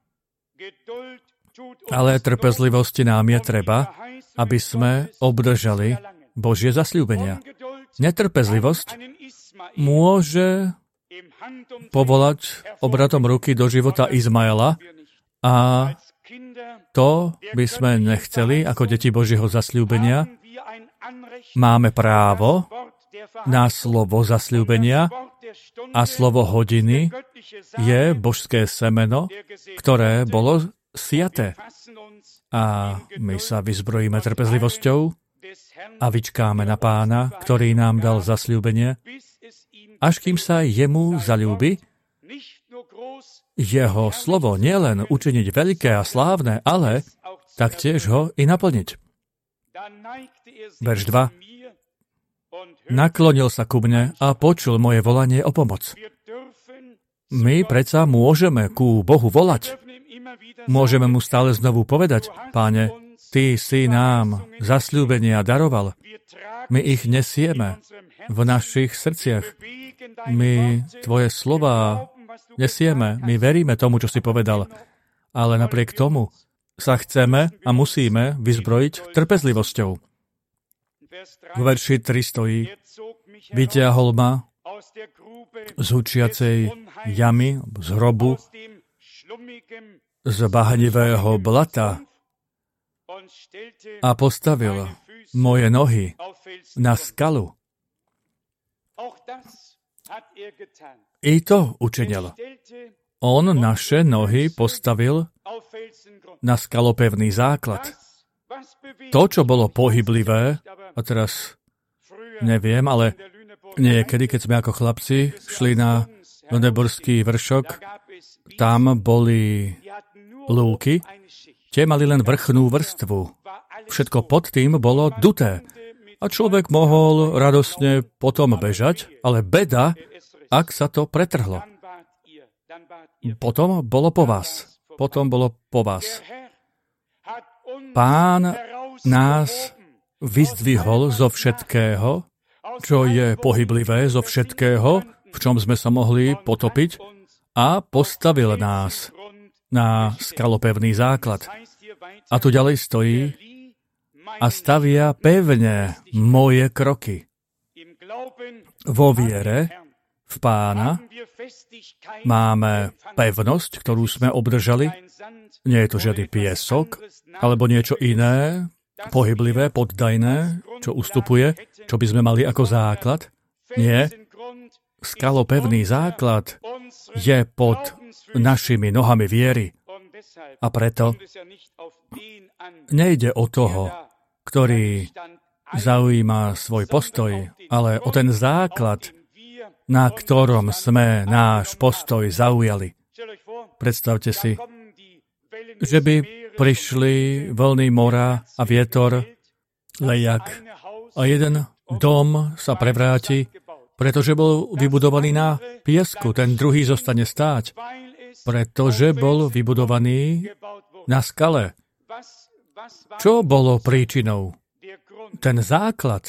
Ale trpezlivosti nám je treba, aby sme obdržali Božie zasľúbenia. Netrpezlivosť môže povolať obratom ruky do života Izmaela a to by sme nechceli ako deti Božieho zasľúbenia. Máme právo na slovo zasľúbenia a slovo hodiny je božské semeno, ktoré bolo siaté. A my sa vyzbrojíme trpezlivosťou a vyčkáme na Pána, ktorý nám dal zasľúbenie, až kým sa jemu zaľúbi jeho slovo nielen učiniť veľké a slávne, ale taktiež ho i naplniť. Verš 2. Naklonil sa ku mne a počul moje volanie o pomoc. My predsa môžeme ku Bohu volať. Môžeme mu stále znovu povedať, Páne, Ty si nám zasľúbenia daroval. My ich nesieme v našich srdciach. My Tvoje slova nesieme. My veríme tomu, čo si povedal. Ale napriek tomu sa chceme a musíme vyzbrojiť trpezlivosťou. V verši 3 stojí, vyťahol ma z hučiacej jamy, z hrobu, z bahnivého blata a postavil moje nohy na skalu. I to učinil. On naše nohy postavil na skalopevný základ. To, čo bolo pohyblivé, a teraz neviem, ale niekedy, keď sme ako chlapci šli na Lüneburský vršok, tam boli lúky, tie mali len vrchnú vrstvu. Všetko pod tým bolo duté. A človek mohol radosne potom bežať, ale beda, ak sa to pretrhlo. Potom bolo po vás. Pán nás vyzdvihol zo všetkého, čo je pohyblivé, zo všetkého, v čom sme sa mohli potopiť, a postavil nás na skalopevný základ. A tu ďalej stojí: a stavia pevne moje kroky. Vo viere v Pána máme pevnosť, ktorú sme obdržali. Nie je to žiadny piesok, alebo niečo iné, pohyblivé, poddajné, čo ustupuje, čo by sme mali ako základ. Nie. Skalopevný základ je pod našimi nohami viery. A preto nejde o toho, ktorý zaujíma svoj postoj, ale o ten základ, na ktorom sme náš postoj zaujali. Predstavte si, že by prišli vlny mora a vietor, lejak, a jeden dom sa prevráti, pretože bol vybudovaný na piesku, ten druhý zostane stáť, pretože bol vybudovaný na skale. Čo bolo príčinou? Ten základ.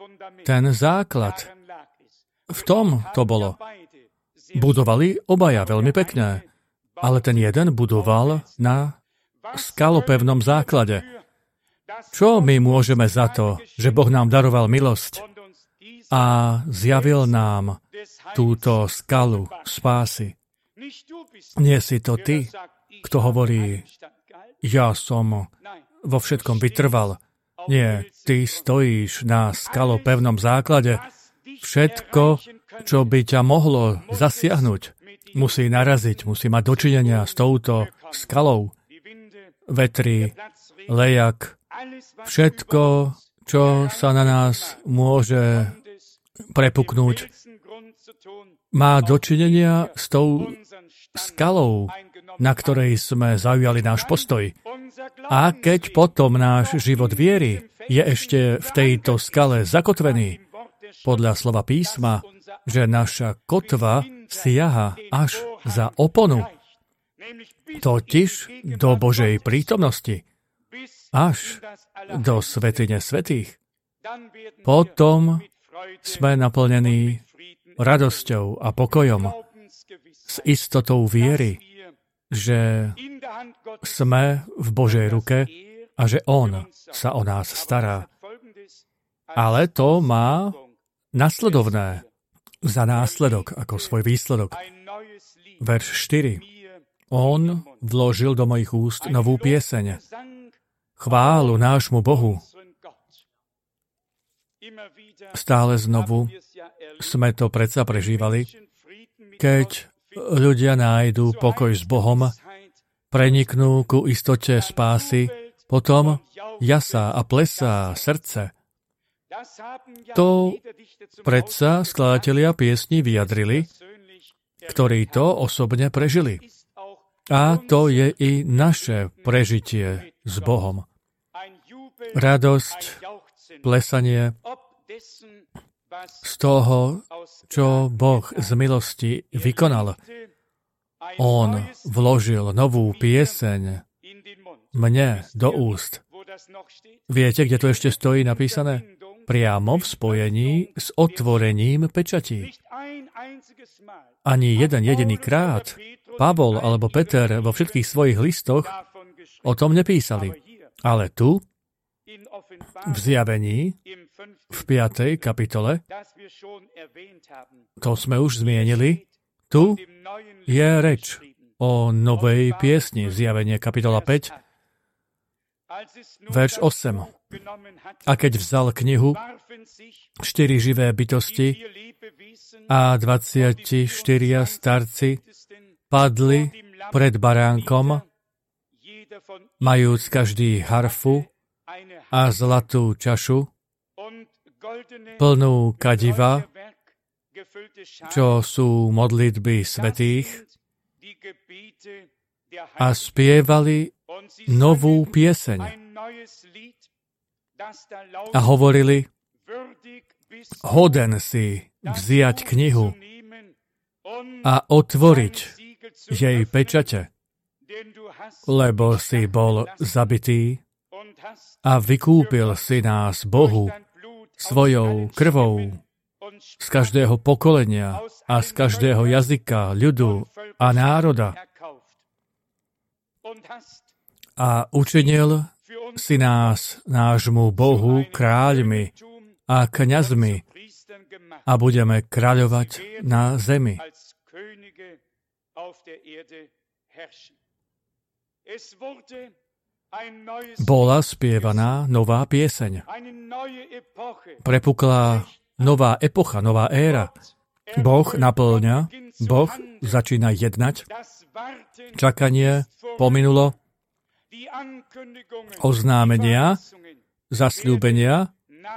V tom to bolo. Budovali obaja veľmi pekné, ale ten jeden budoval na skalopevnom základe. Čo my môžeme za to, že Boh nám daroval milosť a zjavil nám túto skalu spásy? Nie si to ty, kto hovorí: ja som vo všetkom vytrval. Nie, ty stojíš na skalopevnom základe. Všetko, čo by ťa mohlo zasiahnuť, musí naraziť, musí mať dočinenia s touto skalou. Vetri, lejak, všetko, čo sa na nás môže prepuknúť, má dočinenia s tou skalou, na ktorej sme zaujali náš postoj. A keď potom náš život viery je ešte v tejto skale zakotvený, podľa slova písma, že naša kotva siaha až za oponu, totiž do Božej prítomnosti, až do svätyne svätých, potom sme naplnení radosťou a pokojom, s istotou viery, že sme v Božej ruke a že On sa o nás stará. Ale to má nasledovné za následok, ako svoj výsledok. Verš 4. On vložil do mojich úst novú pieseň. Chválu nášmu Bohu. Stále znovu sme to predsa prežívali, keď ľudia nájdú pokoj s Bohom, preniknú ku istote spásy, potom jasá a plesá srdce. To predsa skladatelia piesní vyjadrili, ktorí to osobne prežili. A to je i naše prežitie s Bohom. Radosť, plesanie z toho, čo Boh z milosti vykonal. On vložil novú pieseň mne do úst. Viete, kde to ešte stojí napísané? Priamo v spojení s otvorením pečatí. Ani jeden jediný krát Pavol alebo Peter vo všetkých svojich listoch o tom nepísali. Ale tu, v Zjavení, v 5. kapitole, to sme už zmienili, tu je reč o novej piesni, Zjavenie kapitola 5, verš 8. A keď vzal knihu, 4 živé bytosti a 24 starci padli pred baránkom, majúc každý harfu a zlatú čašu, plnú kadiva, čo sú modlitby svätých, a spievali novú pieseň. A hovorili, hoden si vziať knihu a otvoriť jej pečate, lebo si bol zabitý a vykúpil si nás Bohu svojou krvou z každého pokolenia a z každého jazyka, ľudu a národa. A učinil si nás nášmu Bohu kráľmi a kňazmi a budeme kráľovať na zemi. Bola spievaná nová pieseň. Prepukla nová epocha, nová éra. Boh napĺňa, Boh začína jednať. Čakanie pominulo. Oznámenia, zasľúbenia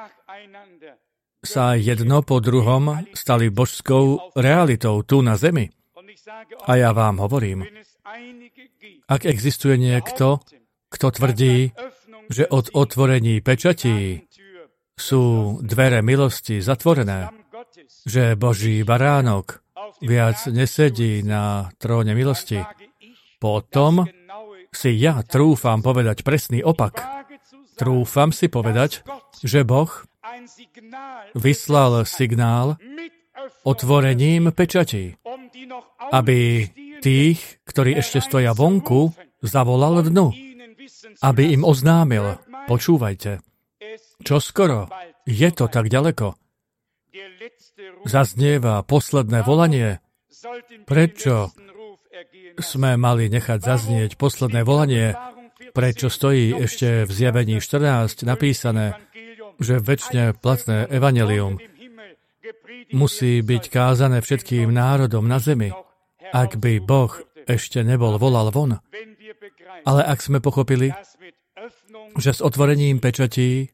sa jedno po druhom stali božskou realitou tu na zemi. A ja vám hovorím, ak existuje niekto, kto tvrdí, že od otvorení pečatí sú dvere milosti zatvorené, že Boží baránok viac nesedí na tróne milosti, potom si ja trúfam povedať presný opak. Trúfam si povedať, že Boh vyslal signál otvorením pečatí, aby tých, ktorí ešte stoja vonku, zavolal dnu, aby im oznámil, počúvajte, čoskoro, je to tak ďaleko. Zaznieva posledné volanie. Prečo sme mali nechať zaznieť posledné volanie? Prečo stojí ešte v Zjavení 14 napísané, že večne platné evanjelium musí byť kázané všetkým národom na zemi, ak by Boh ešte nebol volal von. Ale ak sme pochopili, že s otvorením pečatí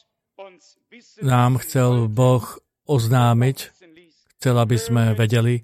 nám chcel Boh oznámiť, chcel, aby sme vedeli,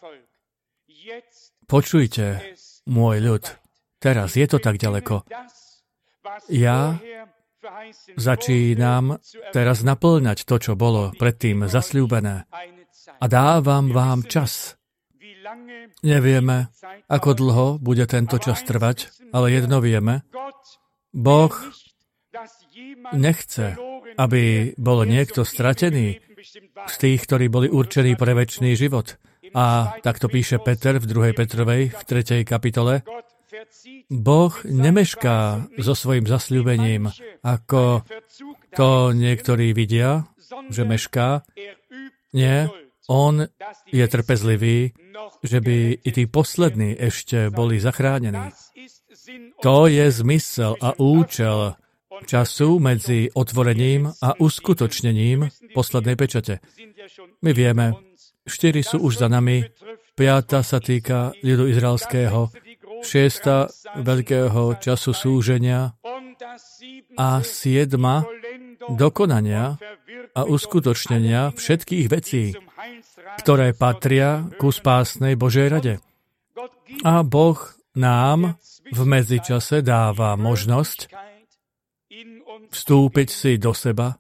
počujte, môj ľud, teraz je to tak ďaleko. Ja začínam teraz napĺňať to, čo bolo predtým zasľúbené. A dávam vám čas. Nevieme, ako dlho bude tento čas trvať, ale jedno vieme. Boh nechce, aby bol niekto stratený z tých, ktorí boli určení pre večný život. A takto píše Peter v 2. Petrovej, v 3. kapitole. Boh nemešká so svojím zasľúbením, ako to niektorí vidia, že mešká. Nie, on je trpezlivý, že by i tí poslední ešte boli zachránení. To je zmysel a účel času medzi otvorením a uskutočnením poslednej pečate. My vieme, 4 sú už za nami, 5 sa týka ľudu izraelského, 6 veľkého času súženia a 7 dokonania a uskutočnenia všetkých vecí, ktoré patria ku spásnej Božej rade. A Boh nám v medzičase dáva možnosť vstúpiť si do seba,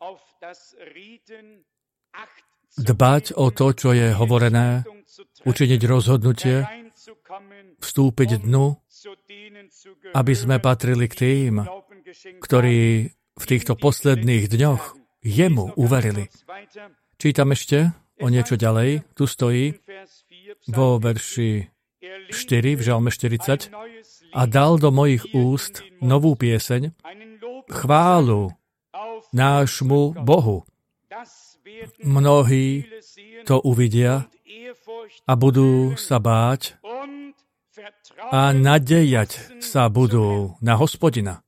dbať o to, čo je hovorené, učiniť rozhodnutie, vstúpiť dnu, aby sme patrili k tým, ktorí v týchto posledných dňoch jemu uverili. Čítam ešte o niečo ďalej. Tu stojí vo verši 4 v Žalme 40. A dal do mojich úst novú pieseň, chválu nášmu Bohu. Mnohí to uvidia a budú sa báť a nadejať sa budú na Hospodina.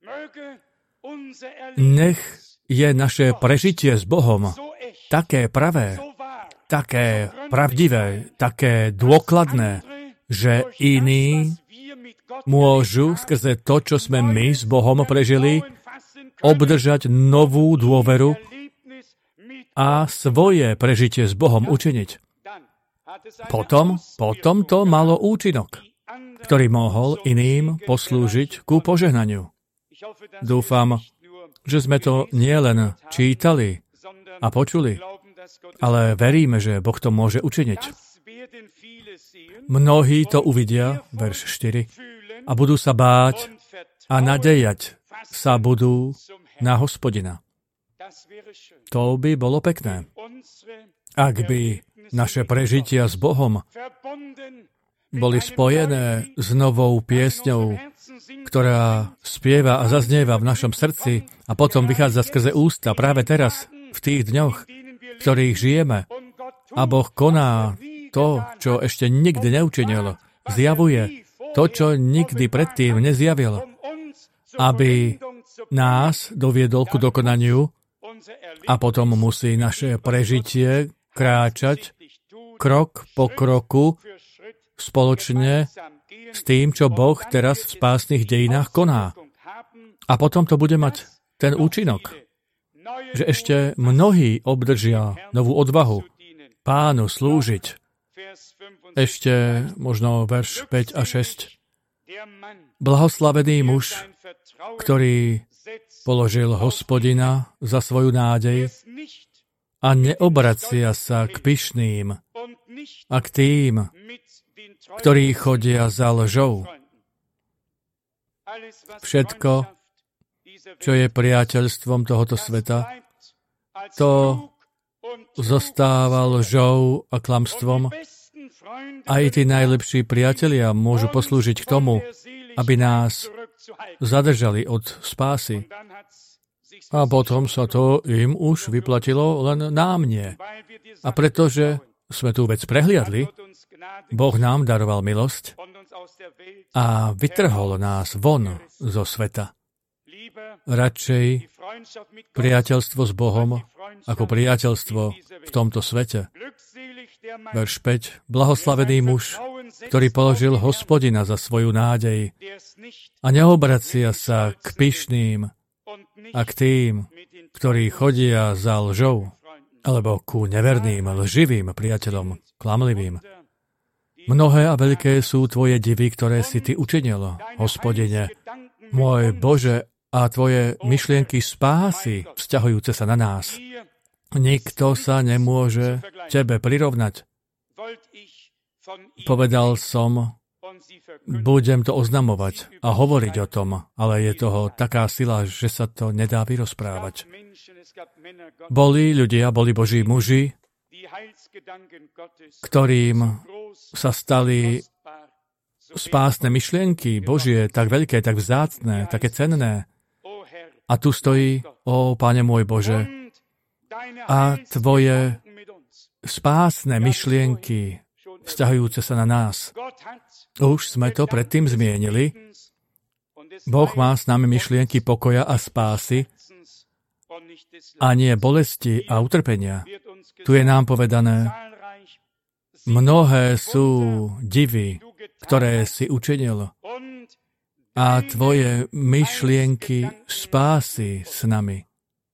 Nech je naše prežitie s Bohom také pravé, také pravdivé, také dôkladné, že iní môžu skrze to, čo sme my s Bohom prežili, obdržať novú dôveru a svoje prežitie s Bohom učiniť. Potom to malo účinok, ktorý mohol iným poslúžiť ku požehnaniu. Dúfam, že sme to nielen čítali a počuli, ale veríme, že Boh to môže učiniť. Mnohí to uvidia, verš 4, a budú sa báť a nadejať sa budú na Hospodina. To by bolo pekné. Ak by naše prežitia s Bohom boli spojené s novou piesňou, ktorá spieva a zaznieva v našom srdci a potom vychádza skrze ústa práve teraz, v tých dňoch, v ktorých žijeme. A Boh koná to, čo ešte nikdy neučinil. Zjavuje to, čo nikdy predtým nezjavil. Aby nás doviedol ku dokonaniu a potom musí naše prežitie kráčať krok po kroku spoločne s tým, čo Boh teraz v spásnych dejinách koná. A potom to bude mať ten účinok, že ešte mnohí obdržia novú odvahu Pánu slúžiť. Ešte možno verš 5 a 6. Blahoslavený muž, ktorý položil Hospodina za svoju nádej a neobracia sa k pyšným a k tým, ktorí chodia za lžou. Všetko, čo je priateľstvom tohoto sveta, to zostáva lžou a klamstvom. Aj tí najlepší priatelia môžu poslúžiť k tomu, aby nás zadržali od spásy. A potom sa to im už vyplatilo, len nám nie. A pretože sme tú vec prehliadli, Boh nám daroval milosť a vytrhol nás von zo sveta. Radšej priateľstvo s Bohom ako priateľstvo v tomto svete. Verš 5. Blahoslavený muž, ktorý položil Hospodina za svoju nádej a neobracia sa k pyšným a k tým, ktorí chodia za lžou, alebo ku neverným, lživým priateľom, klamlivým. Mnohé a veľké sú tvoje divy, ktoré si ty učinil, Hospodine, môj Bože, a tvoje myšlienky spásy, vzťahujúce sa na nás. Nikto sa nemôže tebe prirovnať. Povedal som, budem to oznamovať a hovoriť o tom, ale je toho taká sila, že sa to nedá vyrozprávať. Boli ľudia, boli Boží muži, ktorým sa stali spásne myšlienky Božie tak veľké, tak vzácne, také cenné. A tu stojí, Páne môj Bože, a tvoje spásne myšlienky vzťahujúce sa na nás. Už sme to predtým zmienili. Boh má s nami myšlienky pokoja a spásy a nie bolesti a utrpenia. Tu je nám povedané, mnohé sú divy, ktoré si učinil a tvoje myšlienky spásy s nami.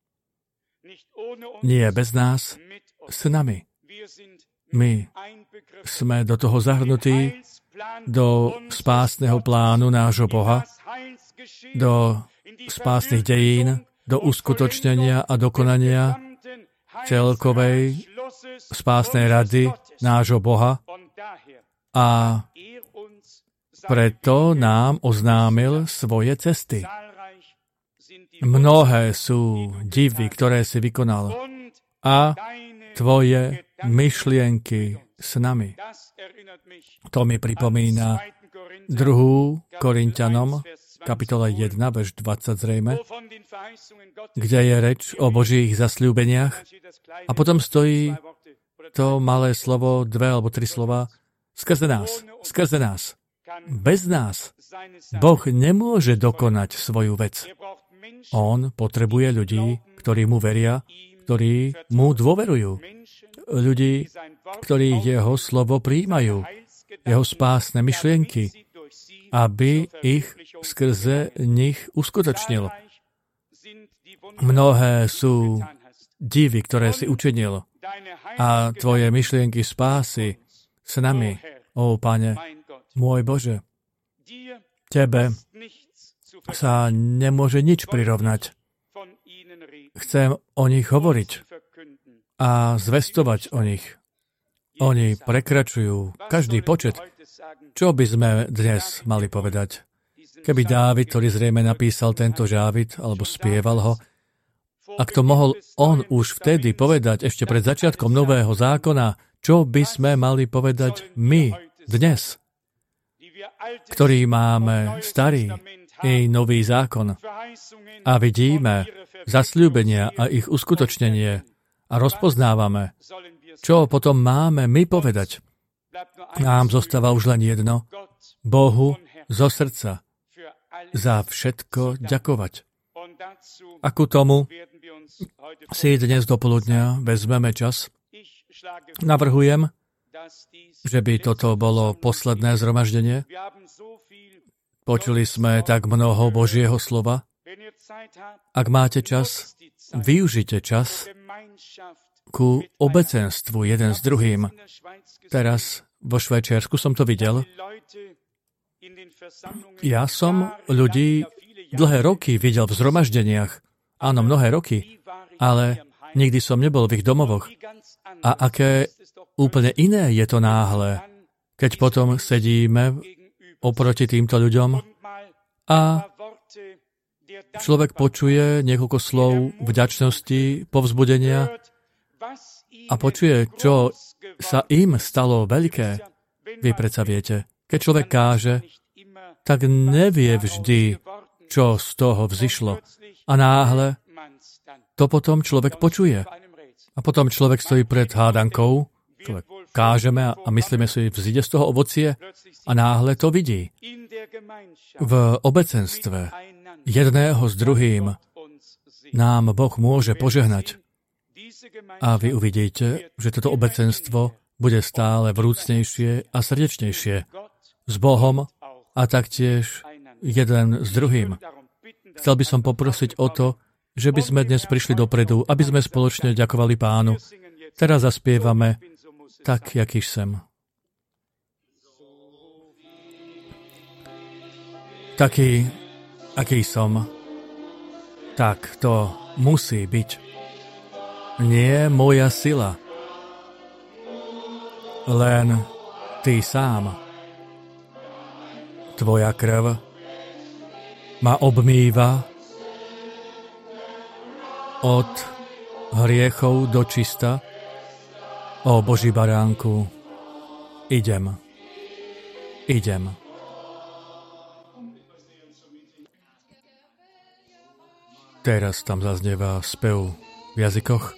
Nie bez nás, s nami. My sme do toho zahrnutí, do spásneho plánu nášho Boha, do spásnych dejín, do uskutočnenia a dokonania celkovej spásnej rady nášho Boha a preto nám oznámil svoje cesty. Mnohé sú divy, ktoré si vykonal a tvoje myšlienky s nami. To mi pripomína 2. Korinťanom, kapitola 1, verš 20 zrejme, kde je reč o Božích zasľúbeniach a potom stojí to malé slovo, 2 alebo 3 slova, skrze nás. Bez nás Boh nemôže dokonať svoju vec. On potrebuje ľudí, ktorí mu veria, ktorí mu dôverujú. Ľudí, ktorí jeho slovo prijímajú jeho spásne myšlienky, aby ich skrze nich uskutočnil. Mnohé sú divy, ktoré si učinil, a tvoje myšlienky spásy s nami, Pane, môj Bože. Tebe sa nemôže nič prirovnať. Chcem o nich hovoriť a zvestovať o nich. Oni prekračujú každý počet. Čo by sme dnes mali povedať? Keby Dávid, ktorý zrejme napísal tento žávit, alebo spieval ho, ak to mohol on už vtedy povedať, ešte pred začiatkom nového zákona, čo by sme mali povedať my dnes, ktorí máme starý i nový zákon a vidíme zasľúbenia a ich uskutočnenie a rozpoznávame, čo potom máme my povedať. Nám zostáva už len jedno, Bohu zo srdca za všetko ďakovať. A ku tomu si dnes dopoludňa vezmeme čas. Navrhujem, že by toto bolo posledné zhromaždenie. Počuli sme tak mnoho Božieho slova. Ak máte čas, využite čas ku obecenstvu jeden s druhým. Teraz vo Švajčiarsku som to videl. Ja som ľudí dlhé roky videl v zhromaždeniach. Áno, mnohé roky, ale nikdy som nebol v ich domovoch. A aké úplne iné je to náhle, keď potom sedíme oproti týmto ľuďom a človek počuje niekoľko slov vďačnosti, povzbudenia a počuje, čo sa im stalo veľké. Vy predsa viete, keď človek káže, tak nevie vždy, čo z toho vzišlo. A náhle to potom človek počuje. A potom človek stojí pred hádankou, človek kážeme a myslíme si, vzíde z toho ovocie a náhle to vidí. V obecenstve jedného s druhým nám Boh môže požehnať. A vy uvidíte, že toto obecenstvo bude stále vrúcnejšie a srdečnejšie s Bohom a taktiež jeden s druhým. Chcel by som poprosiť o to, že by sme dnes prišli dopredu, aby sme spoločne ďakovali Pánu. Teraz zaspievame Tak, jakýž sem. Taký, aký som. Tak to musí byť. Nie moja sila. Len ty sám. Tvoja krv ma obmýva od hriechov do čista. O Boží baránku, idem. Teraz tam zaznieva spev v jazykoch.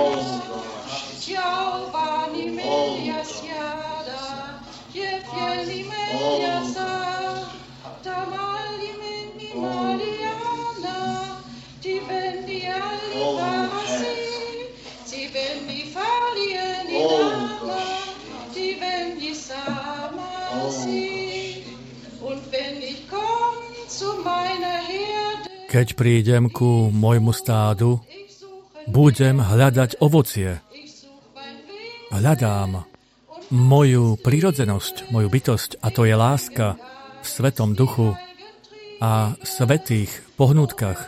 Keď prídem ku môjmu stádu, budem hľadať ovocie. Hľadám moju prirodzenosť, moju bytosť, a to je láska v Svetom Duchu a svätých pohnutkách.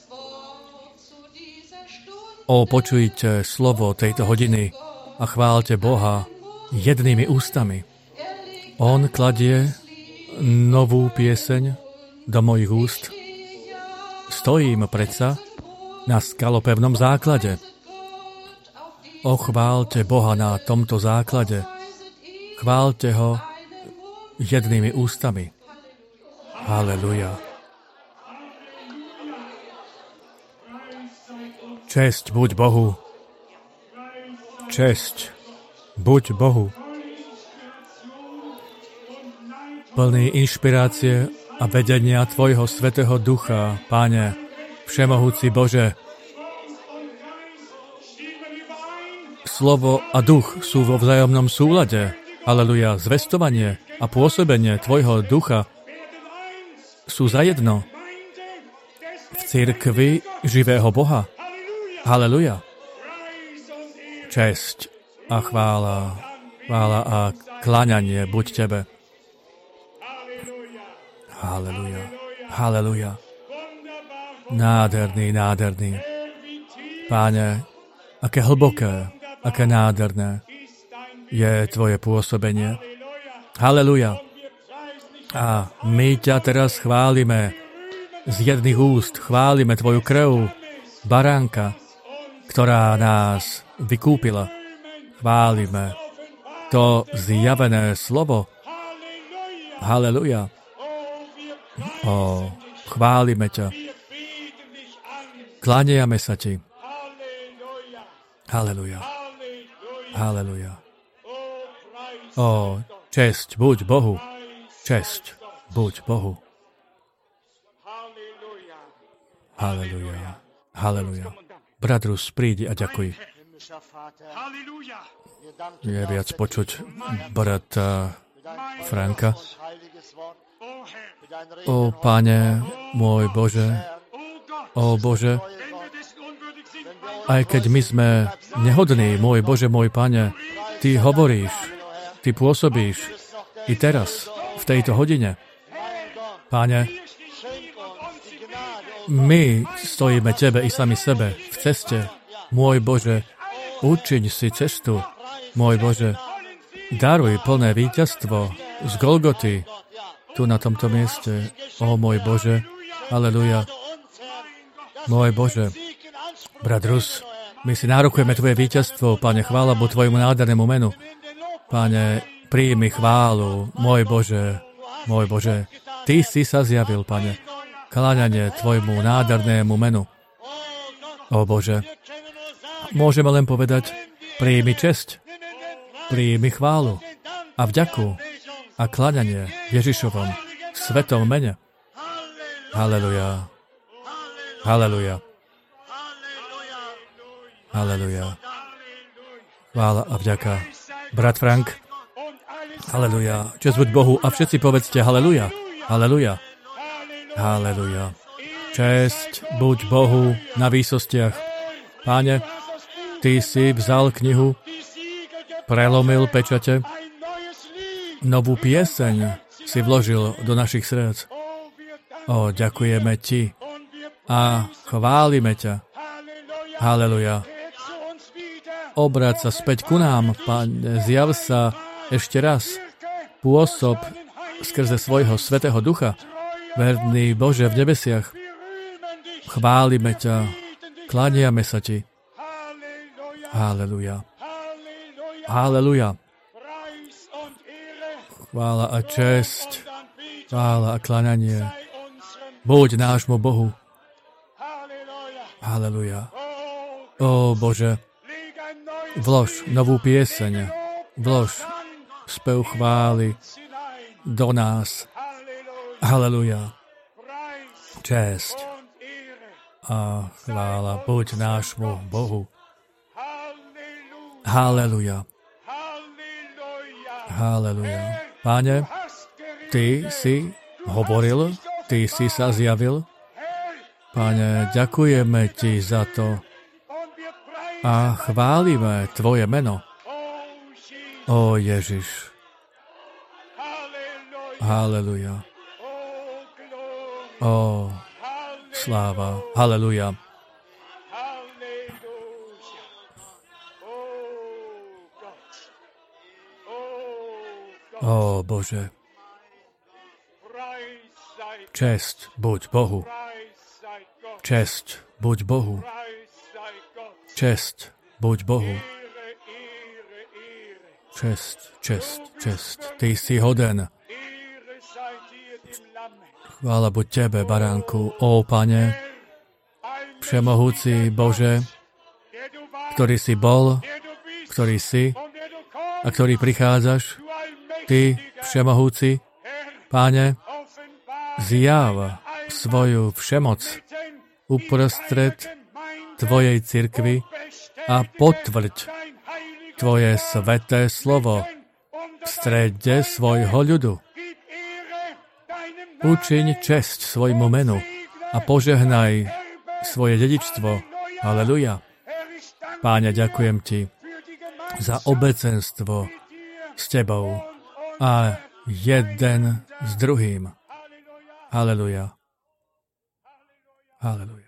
Počujte slovo tejto hodiny a chváľte Boha jednými ústami. On kladie novú pieseň do mojich úst. Stojím predsa na skalopevnom základe. Chváľte Boha na tomto základe. Chváľte ho jednými ústami. Haleluja. Česť buď Bohu. Česť buď Bohu. Plný inšpirácie a vedenia Tvojho Svätého Ducha, Pane, Všemohúci Bože. Slovo a duch sú vo vzájomnom súlade. Haleluja. Zvestovanie a pôsobenie tvojho ducha sú zajedno v cirkvi živého Boha. Haleluja. Česť a chvála a kláňanie buď tebe. Haleluja. Haleluja. Nádherný. Páne, aké hlboké, aké nádherné je tvoje pôsobenie. Haleluja. A my ťa teraz chválime z jedných úst. Chválime tvoju krv, baránka, ktorá nás vykúpila. Chválime to zjavené slovo. Haleluja. Chválime ťa. Kláňame sa ti. Haleluja. Haleluja. Česť buď Bohu. Česť buď Bohu. Haleluja. Haleluja. Brat Rus, prídi a ďakuj. Je viac počuť brata Franka. Pane, môj Bože, Bože, aj keď my sme nehodní, môj Bože, môj Pane, Ty hovoríš, Ty pôsobíš i teraz, v tejto hodine. Pane, my stojíme Tebe i sami sebe v ceste. Môj Bože, učiň si cestu. Môj Bože, daruj plné víťazstvo z Golgoty tu na tomto mieste. Môj Bože, aleluja. Môj Bože, brat Rus, my si nárokujeme Tvoje víťazstvo, Pane, chvála Bohu Tvojmu nádhernému menu. Pane, príjmi chválu, môj Bože, Ty si sa zjavil, Pane, kláňanie Tvojmu nádhernému menu. Bože, môžeme len povedať, príjmi česť, príjmi chválu a vďaku a kláňanie Ježišovom svetom mene. Haleluja. Haleluja. Haleluja. Chvála a vďaka. Brat Frank. Haleluja. Česť buď Bohu a všetci povedzte haleluja. Haleluja. Haleluja. Česť buď Bohu na výsostiach. Páne, Ty si vzal knihu, prelomil pečate, novú pieseň si vložil do našich srdc. Ďakujeme Ti a chválime ťa. Haleluja. Obráť sa späť ku nám, Pane, zjav sa ešte raz. Pôsob skrze svojho Svätého Ducha. Verný Bože v nebesiach. Chválime ťa, kláňame sa Ti. Haleluja. Haleluja. Chvála a česť, chvála a kláňanie. Buď nášmu Bohu. Haleluja. Bože, vlož novú pieseň, vlož spev chvály do nás. Haleluja. Česť a chvála buď nášmu Bohu. Haleluja. Haleluja. Páne, Ty si hovoril, Ty si sa zjavil. Pane, ďakujeme Ti za to a chválime Tvoje meno. Ježiš. Haleluja. Sláva. Haleluja. Bože. Česť buď Bohu. Česť buď Bohu. Česť buď Bohu. Česť. Ty si hoden. Chvála buď Tebe, baránku. Pane, všemohúci Bože, ktorý si bol, ktorý si a ktorý prichádzaš, Ty, všemohúci, Páne, zjav svoju všemoc uprostred Tvojej cirkvi a potvrď Tvoje sveté slovo strede svojho ľudu. Učiň česť svojmu menu a požehnaj svoje dedičstvo. Haleluja. Páne, ďakujem Ti za obecenstvo s Tebou a jeden s druhým. Haleluja. Haleluja.